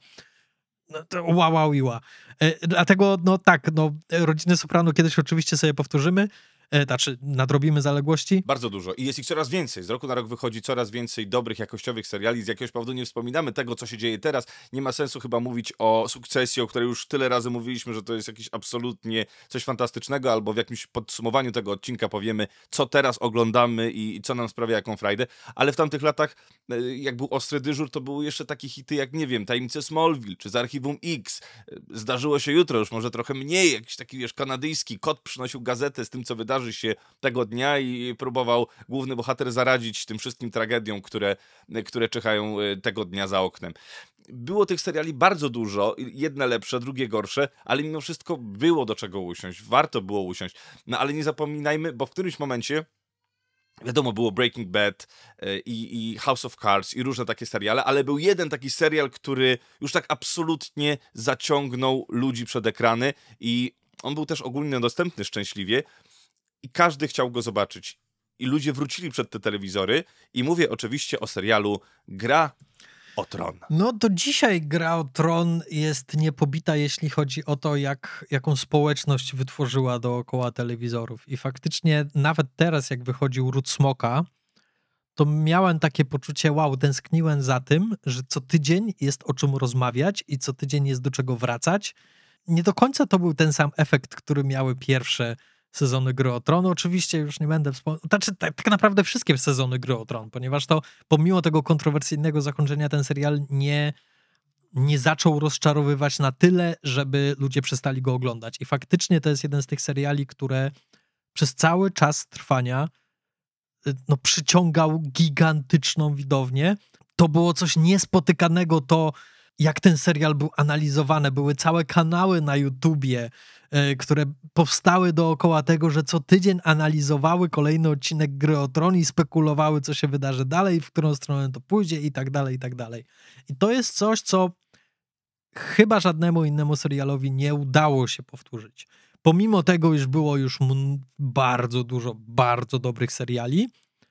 No to wow, wow i wow. E, dlatego, no tak, no, Rodziny Soprano kiedyś oczywiście sobie powtórzymy, e, znaczy nadrobimy zaległości. Bardzo dużo. I jest ich coraz więcej. Z roku na rok wychodzi coraz więcej dobrych, jakościowych seriali. Z jakiegoś powodu nie wspominamy tego, co się dzieje teraz. Nie ma sensu chyba mówić o Sukcesji, o której już tyle razy mówiliśmy, że to jest jakieś absolutnie coś fantastycznego, albo w jakimś podsumowaniu tego odcinka powiemy, co teraz oglądamy i, i co nam sprawia jaką frajdę. Ale w tamtych latach, jak był Ostry Dyżur, to były jeszcze takie hity jak, nie wiem, Tajemnice Smallville, czy z Archiwum X. Zdarzyło się jutro, już może trochę mniej. Jakiś taki, wiesz, kanadyjski kot przynosił gazetę z tym, co wydarzy się tego dnia i próbował główny bohater zaradzić tym wszystkim tragediom, które, które czyhają tego dnia za oknem. Było tych seriali bardzo dużo, jedne lepsze, drugie gorsze, ale mimo wszystko było do czego usiąść, warto było usiąść. No ale nie zapominajmy, bo w którymś momencie wiadomo, było Breaking Bad i, i House of Cards i różne takie seriale, ale był jeden taki serial, który już tak absolutnie zaciągnął ludzi przed ekrany i on był też ogólnie dostępny szczęśliwie i każdy chciał go zobaczyć. I ludzie wrócili przed te telewizory i mówię oczywiście o serialu Gra o Tron. No do dzisiaj Gra o Tron jest niepobita, jeśli chodzi o to, jak, jaką społeczność wytworzyła dookoła telewizorów. I faktycznie nawet teraz, jak wychodził Ród Smoka, to miałem takie poczucie, wow, tęskniłem za tym, że co tydzień jest o czym rozmawiać i co tydzień jest do czego wracać. Nie do końca to był ten sam efekt, który miały pierwsze sezony Gry o Tron. Oczywiście już nie będę wspomniał, znaczy tak, tak naprawdę wszystkie sezony Gry o Tron, ponieważ to pomimo tego kontrowersyjnego zakończenia ten serial nie, nie zaczął rozczarowywać na tyle, żeby ludzie przestali go oglądać. I faktycznie to jest jeden z tych seriali, które przez cały czas trwania no, przyciągał gigantyczną widownię. To było coś niespotykanego, to jak ten serial był analizowany. Były całe kanały na YouTubie, yy, które powstały dookoła tego, że co tydzień analizowały kolejny odcinek Gry o Tron i spekulowały, co się wydarzy dalej, w którą stronę to pójdzie i tak dalej, i tak dalej. I to jest coś, co chyba żadnemu innemu serialowi nie udało się powtórzyć. Pomimo tego, iż było już m- bardzo dużo, bardzo dobrych seriali,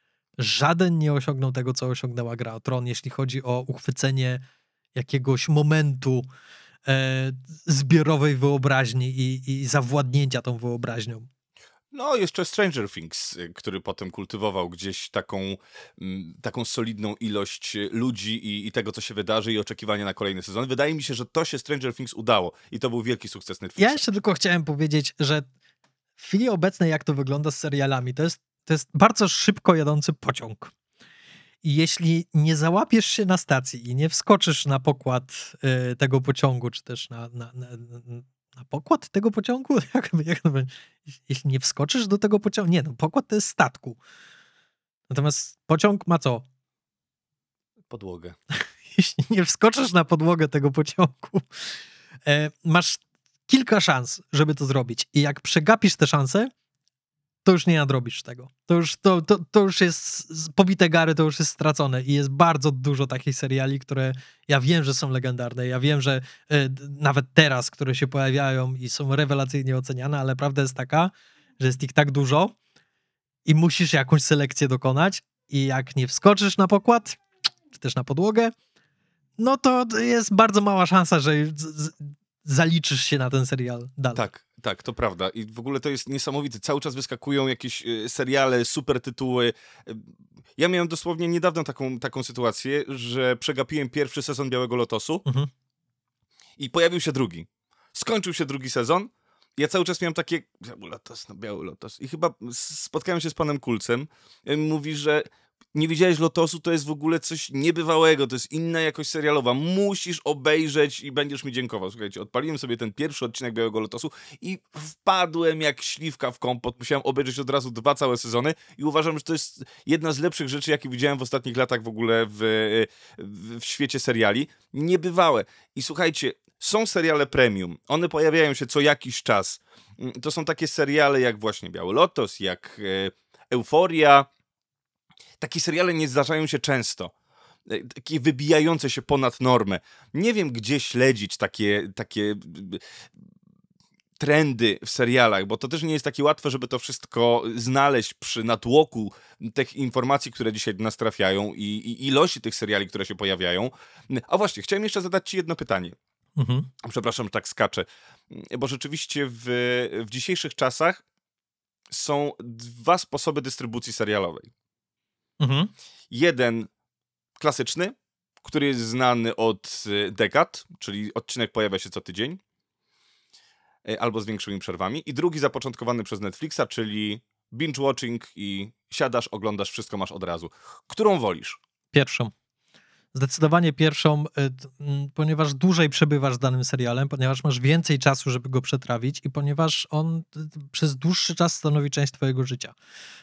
żaden nie osiągnął tego, co osiągnęła Gra o Tron, jeśli chodzi o uchwycenie jakiegoś momentu e, zbiorowej wyobraźni i, i zawładnięcia tą wyobraźnią. No, jeszcze Stranger Things, który potem kultywował gdzieś taką, m, taką solidną ilość ludzi i, i tego, co się wydarzy i oczekiwania na kolejny sezon. Wydaje mi się, że to się Stranger Things udało i to był wielki sukces Netflixa. Ja jeszcze tylko chciałem powiedzieć, że w chwili obecnej, jak to wygląda z serialami, to jest, to jest bardzo szybko jadący pociąg. I jeśli nie załapiesz się na stacji i nie wskoczysz na pokład y, tego pociągu, czy też na, na, na, na pokład tego pociągu? Jak, jak to będzie? Jeśli nie wskoczysz do tego pociągu... Nie, no pokład to jest statku. Natomiast pociąg ma co? Podłogę. Jeśli nie wskoczysz na podłogę tego pociągu, e, masz kilka szans, żeby to zrobić. I jak przegapisz te szanse, to już nie nadrobisz tego. To już, to, to, to już jest pobite gary, to już jest stracone i jest bardzo dużo takich seriali, które ja wiem, że są legendarne, ja wiem, że y, nawet teraz, które się pojawiają i są rewelacyjnie oceniane, ale prawda jest taka, że jest ich tak dużo i musisz jakąś selekcję dokonać i jak nie wskoczysz na pokład, czy też na podłogę, no to jest bardzo mała szansa, że z, z, zaliczysz się na ten serial dalej. Tak, tak, to prawda. I w ogóle to jest niesamowite. Cały czas wyskakują jakieś y, seriale, super tytuły. Y, ja miałem dosłownie niedawno taką, taką sytuację, że przegapiłem pierwszy sezon Białego Lotosu mhm. i pojawił się drugi. Skończył się drugi sezon. Ja cały czas miałem takie, Biały Lotos, no Biały Lotos. I chyba spotkałem się z panem Kulcem. Mówi, że nie widziałeś Lotosu, to jest w ogóle coś niebywałego, to jest inna jakość serialowa. Musisz obejrzeć i będziesz mi dziękował. Słuchajcie, odpaliłem sobie ten pierwszy odcinek Białego Lotosu i wpadłem jak śliwka w kompot. Musiałem obejrzeć od razu dwa całe sezony i uważam, że to jest jedna z lepszych rzeczy, jakie widziałem w ostatnich latach w ogóle w, w, w świecie seriali. Niebywałe. I słuchajcie, są seriale premium. One pojawiają się co jakiś czas. To są takie seriale jak właśnie Biały Lotos, jak Euforia. Takie seriale nie zdarzają się często. Takie wybijające się ponad normę. Nie wiem, gdzie śledzić takie, takie trendy w serialach, bo to też nie jest takie łatwe, żeby to wszystko znaleźć przy natłoku tych informacji, które dzisiaj do nas trafiają i, i ilości tych seriali, które się pojawiają. A właśnie, chciałem jeszcze zadać ci jedno pytanie. Mhm. Przepraszam, że tak skaczę. Bo rzeczywiście w, w dzisiejszych czasach są dwa sposoby dystrybucji serialowej. Mhm. Jeden klasyczny, który jest znany od dekad, czyli odcinek pojawia się co tydzień, albo z większymi przerwami. I drugi zapoczątkowany przez Netflixa, czyli binge-watching i siadasz, oglądasz, wszystko masz od razu. Którą wolisz? Pierwszą. Zdecydowanie pierwszą, ponieważ dłużej przebywasz z danym serialem, ponieważ masz więcej czasu, żeby go przetrawić i ponieważ on przez dłuższy czas stanowi część twojego życia.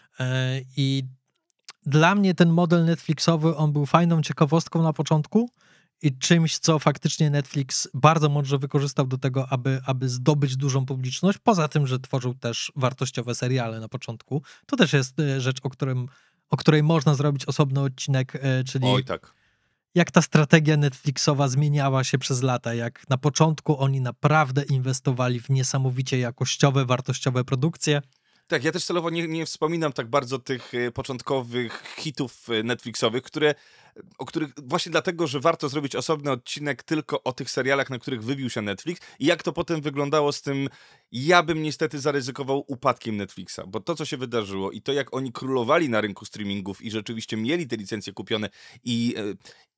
I dla mnie ten model Netflixowy, on był fajną ciekawostką na początku i czymś, co faktycznie Netflix bardzo mądrze wykorzystał do tego, aby, aby zdobyć dużą publiczność, poza tym, że tworzył też wartościowe seriale na początku. To też jest rzecz, o, którym, o której można zrobić osobny odcinek, czyli Oj, tak. jak ta strategia Netflixowa zmieniała się przez lata, jak na początku oni naprawdę inwestowali w niesamowicie jakościowe, wartościowe produkcje. Tak, ja też celowo nie, nie wspominam tak bardzo tych y, początkowych hitów y, Netflixowych, które, o których właśnie dlatego, że warto zrobić osobny odcinek tylko o tych serialach, na których wybił się Netflix i jak to potem wyglądało z tym, ja bym niestety zaryzykował upadkiem Netflixa, bo to, co się wydarzyło i to, jak oni królowali na rynku streamingów i rzeczywiście mieli te licencje kupione i... Y,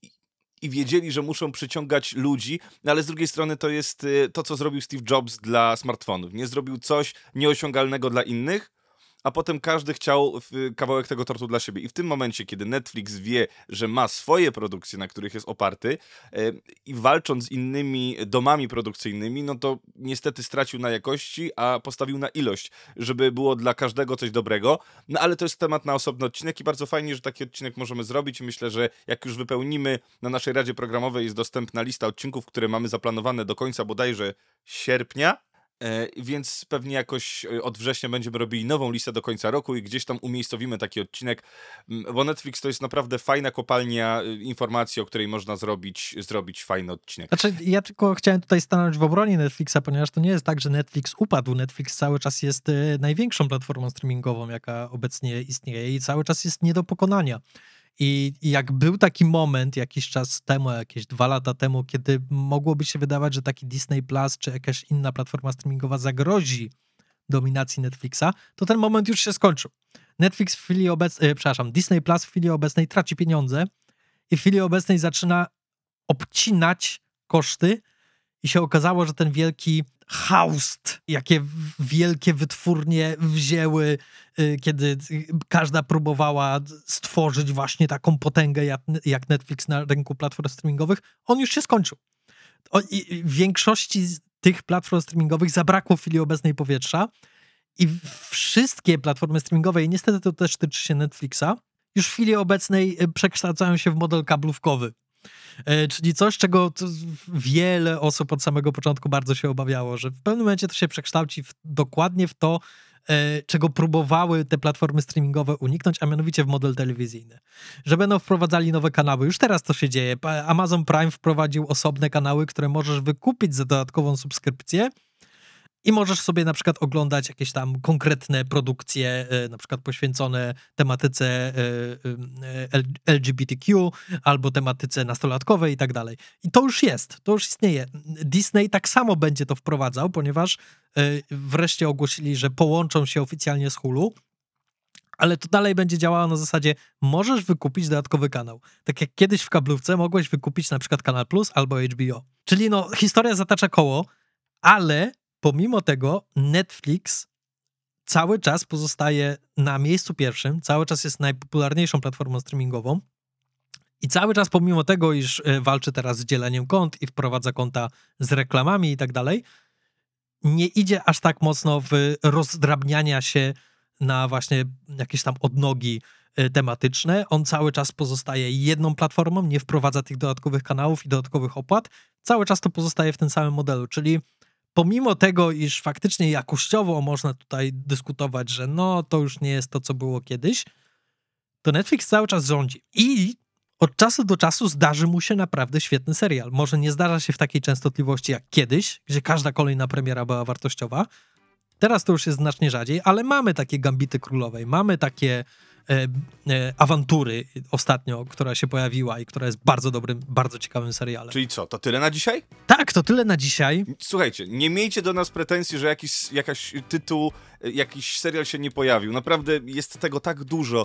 i wiedzieli, że muszą przyciągać ludzi, no ale z drugiej strony to jest to, co zrobił Steve Jobs dla smartfonów. Nie zrobił coś nieosiągalnego dla innych, a potem każdy chciał kawałek tego tortu dla siebie. I w tym momencie, kiedy Netflix wie, że ma swoje produkcje, na których jest oparty i walcząc z innymi domami produkcyjnymi, no to niestety stracił na jakości, a postawił na ilość, żeby było dla każdego coś dobrego. No ale to jest temat na osobny odcinek i bardzo fajnie, że taki odcinek możemy zrobić. Myślę, że jak już wypełnimy, na naszej Radzie Programowej jest dostępna lista odcinków, które mamy zaplanowane do końca bodajże sierpnia. Więc pewnie jakoś od września będziemy robili nową listę do końca roku i gdzieś tam umiejscowimy taki odcinek, bo Netflix to jest naprawdę fajna kopalnia informacji, o której można zrobić, zrobić fajny odcinek. Znaczy, ja tylko chciałem tutaj stanąć w obronie Netflixa, ponieważ to nie jest tak, że Netflix upadł. Netflix cały czas jest największą platformą streamingową, jaka obecnie istnieje i cały czas jest nie do pokonania. I jak był taki moment jakiś czas temu, jakieś dwa lata temu, kiedy mogłoby się wydawać, że taki Disney Plus czy jakaś inna platforma streamingowa zagrozi dominacji Netflixa, to ten moment już się skończył. Netflix w chwili obecnej, e, przepraszam, Disney Plus w chwili obecnej traci pieniądze i w chwili obecnej zaczyna obcinać koszty i się okazało, że ten wielki haust, jakie wielkie wytwórnie wzięły, kiedy każda próbowała stworzyć właśnie taką potęgę jak Netflix na rynku platform streamingowych, on już się skończył. I w większości z tych platform streamingowych zabrakło w chwili obecnej powietrza i wszystkie platformy streamingowe, i niestety to też tyczy się Netflixa, już w chwili obecnej przekształcają się w model kablówkowy. Czyli coś, czego wiele osób od samego początku bardzo się obawiało, że w pewnym momencie to się przekształci w, dokładnie w to, czego próbowały te platformy streamingowe uniknąć, a mianowicie w model telewizyjny. Że będą wprowadzali nowe kanały. Już teraz to się dzieje. Amazon Prime wprowadził osobne kanały, które możesz wykupić za dodatkową subskrypcję i możesz sobie na przykład oglądać jakieś tam konkretne produkcje, na przykład poświęcone tematyce L G B T Q albo tematyce nastolatkowej i tak dalej. I to już jest, to już istnieje. Disney tak samo będzie to wprowadzał, ponieważ wreszcie ogłosili, że połączą się oficjalnie z Hulu, ale to dalej będzie działało na zasadzie możesz wykupić dodatkowy kanał. Tak jak kiedyś w kablówce mogłeś wykupić na przykład Kanal Plus albo H B O. Czyli no, historia zatacza koło, ale pomimo tego Netflix cały czas pozostaje na miejscu pierwszym, cały czas jest najpopularniejszą platformą streamingową i cały czas pomimo tego, iż walczy teraz z dzieleniem kont i wprowadza konta z reklamami i tak dalej, nie idzie aż tak mocno w rozdrabniania się na właśnie jakieś tam odnogi tematyczne. On cały czas pozostaje jedną platformą, nie wprowadza tych dodatkowych kanałów i dodatkowych opłat. Cały czas to pozostaje w tym samym modelu, czyli pomimo tego, iż faktycznie jakościowo można tutaj dyskutować, że no to już nie jest to, co było kiedyś, to Netflix cały czas rządzi. I od czasu do czasu zdarzy mu się naprawdę świetny serial. Może nie zdarza się w takiej częstotliwości jak kiedyś, gdzie każda kolejna premiera była wartościowa. Teraz to już jest znacznie rzadziej, ale mamy takie Gambity Królowej, mamy takie e, e, awantury ostatnio, która się pojawiła i która jest bardzo dobrym, bardzo ciekawym serialem. Czyli co, to tyle na dzisiaj? Tak, to tyle na dzisiaj. Słuchajcie, nie miejcie do nas pretensji, że jakiś, jakaś tytuł, jakiś serial się nie pojawił. Naprawdę jest tego tak dużo.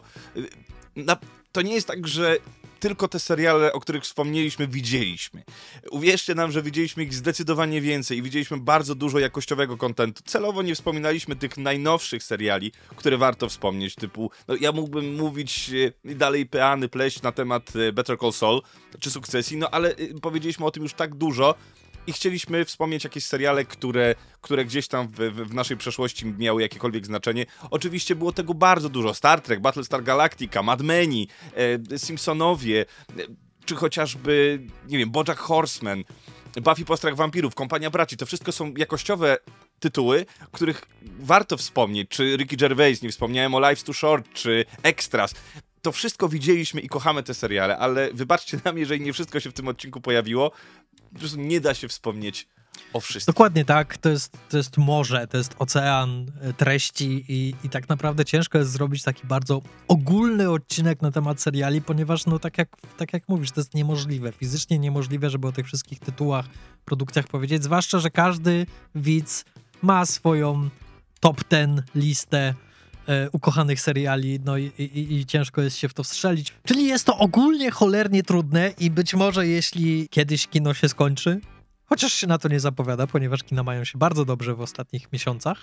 Na, to nie jest tak, że tylko te seriale, o których wspomnieliśmy, widzieliśmy. Uwierzcie nam, że widzieliśmy ich zdecydowanie więcej i widzieliśmy bardzo dużo jakościowego kontentu. Celowo nie wspominaliśmy tych najnowszych seriali, które warto wspomnieć, typu, no ja mógłbym mówić e, dalej peany pleść na temat e, Better Call Saul czy Sukcesji, no ale e, powiedzieliśmy o tym już tak dużo i chcieliśmy wspomnieć jakieś seriale, które, które gdzieś tam w, w naszej przeszłości miały jakiekolwiek znaczenie. Oczywiście było tego bardzo dużo. Star Trek, Battlestar Galactica, Mad Meni, e, Simpsonowie, e, czy chociażby, nie wiem, BoJack Horseman, Buffy Postrach Wampirów, Kompania Braci. To wszystko są jakościowe tytuły, których warto wspomnieć. Czy Ricky Gervais, nie wspomniałem o Life's Too Short, czy Extras. To wszystko widzieliśmy i kochamy te seriale, ale wybaczcie nam, jeżeli nie wszystko się w tym odcinku pojawiło. Po prostu nie da się wspomnieć o wszystkim. Dokładnie tak, to jest, to jest morze, to jest ocean treści i, i tak naprawdę ciężko jest zrobić taki bardzo ogólny odcinek na temat seriali, ponieważ no tak jak, tak jak mówisz, to jest niemożliwe, fizycznie niemożliwe, żeby o tych wszystkich tytułach, produkcjach powiedzieć, zwłaszcza, że każdy widz ma swoją top ten listę e, ukochanych seriali, no i, i, i ciężko jest się w to wstrzelić. Czyli jest to ogólnie cholernie trudne i być może jeśli kiedyś kino się skończy, chociaż się na to nie zapowiada, ponieważ kina mają się bardzo dobrze w ostatnich miesiącach,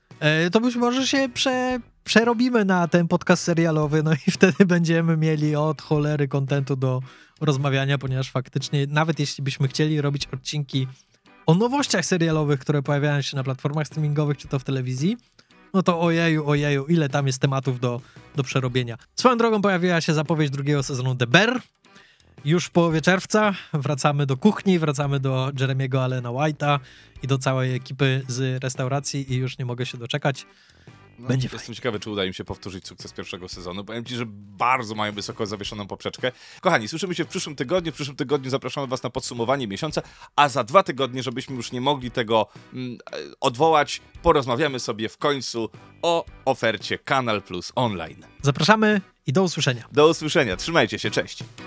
to być może się prze, przerobimy na ten podcast serialowy, no i wtedy będziemy mieli od cholery kontentu do rozmawiania, ponieważ faktycznie nawet jeśli byśmy chcieli robić odcinki o nowościach serialowych, które pojawiają się na platformach streamingowych, czy to w telewizji, no to ojeju, ojeju, ile tam jest tematów do, do przerobienia. Swoją drogą pojawiła się zapowiedź drugiego sezonu The Bear. Już w połowie czerwca wracamy do kuchni, wracamy do Jeremiego Allena White'a i do całej ekipy z restauracji i już nie mogę się doczekać. No, Będzie jestem fajnie. ciekawy, czy uda im się powtórzyć sukces pierwszego sezonu. Powiem ci, że bardzo mają wysoko zawieszoną poprzeczkę. Kochani, słyszymy się w przyszłym tygodniu. W przyszłym tygodniu zapraszamy was na podsumowanie miesiąca, a za dwa tygodnie, żebyśmy już nie mogli tego mm, odwołać, porozmawiamy sobie w końcu o ofercie Kanal Plus Online. Zapraszamy i do usłyszenia. Do usłyszenia. Trzymajcie się. Cześć.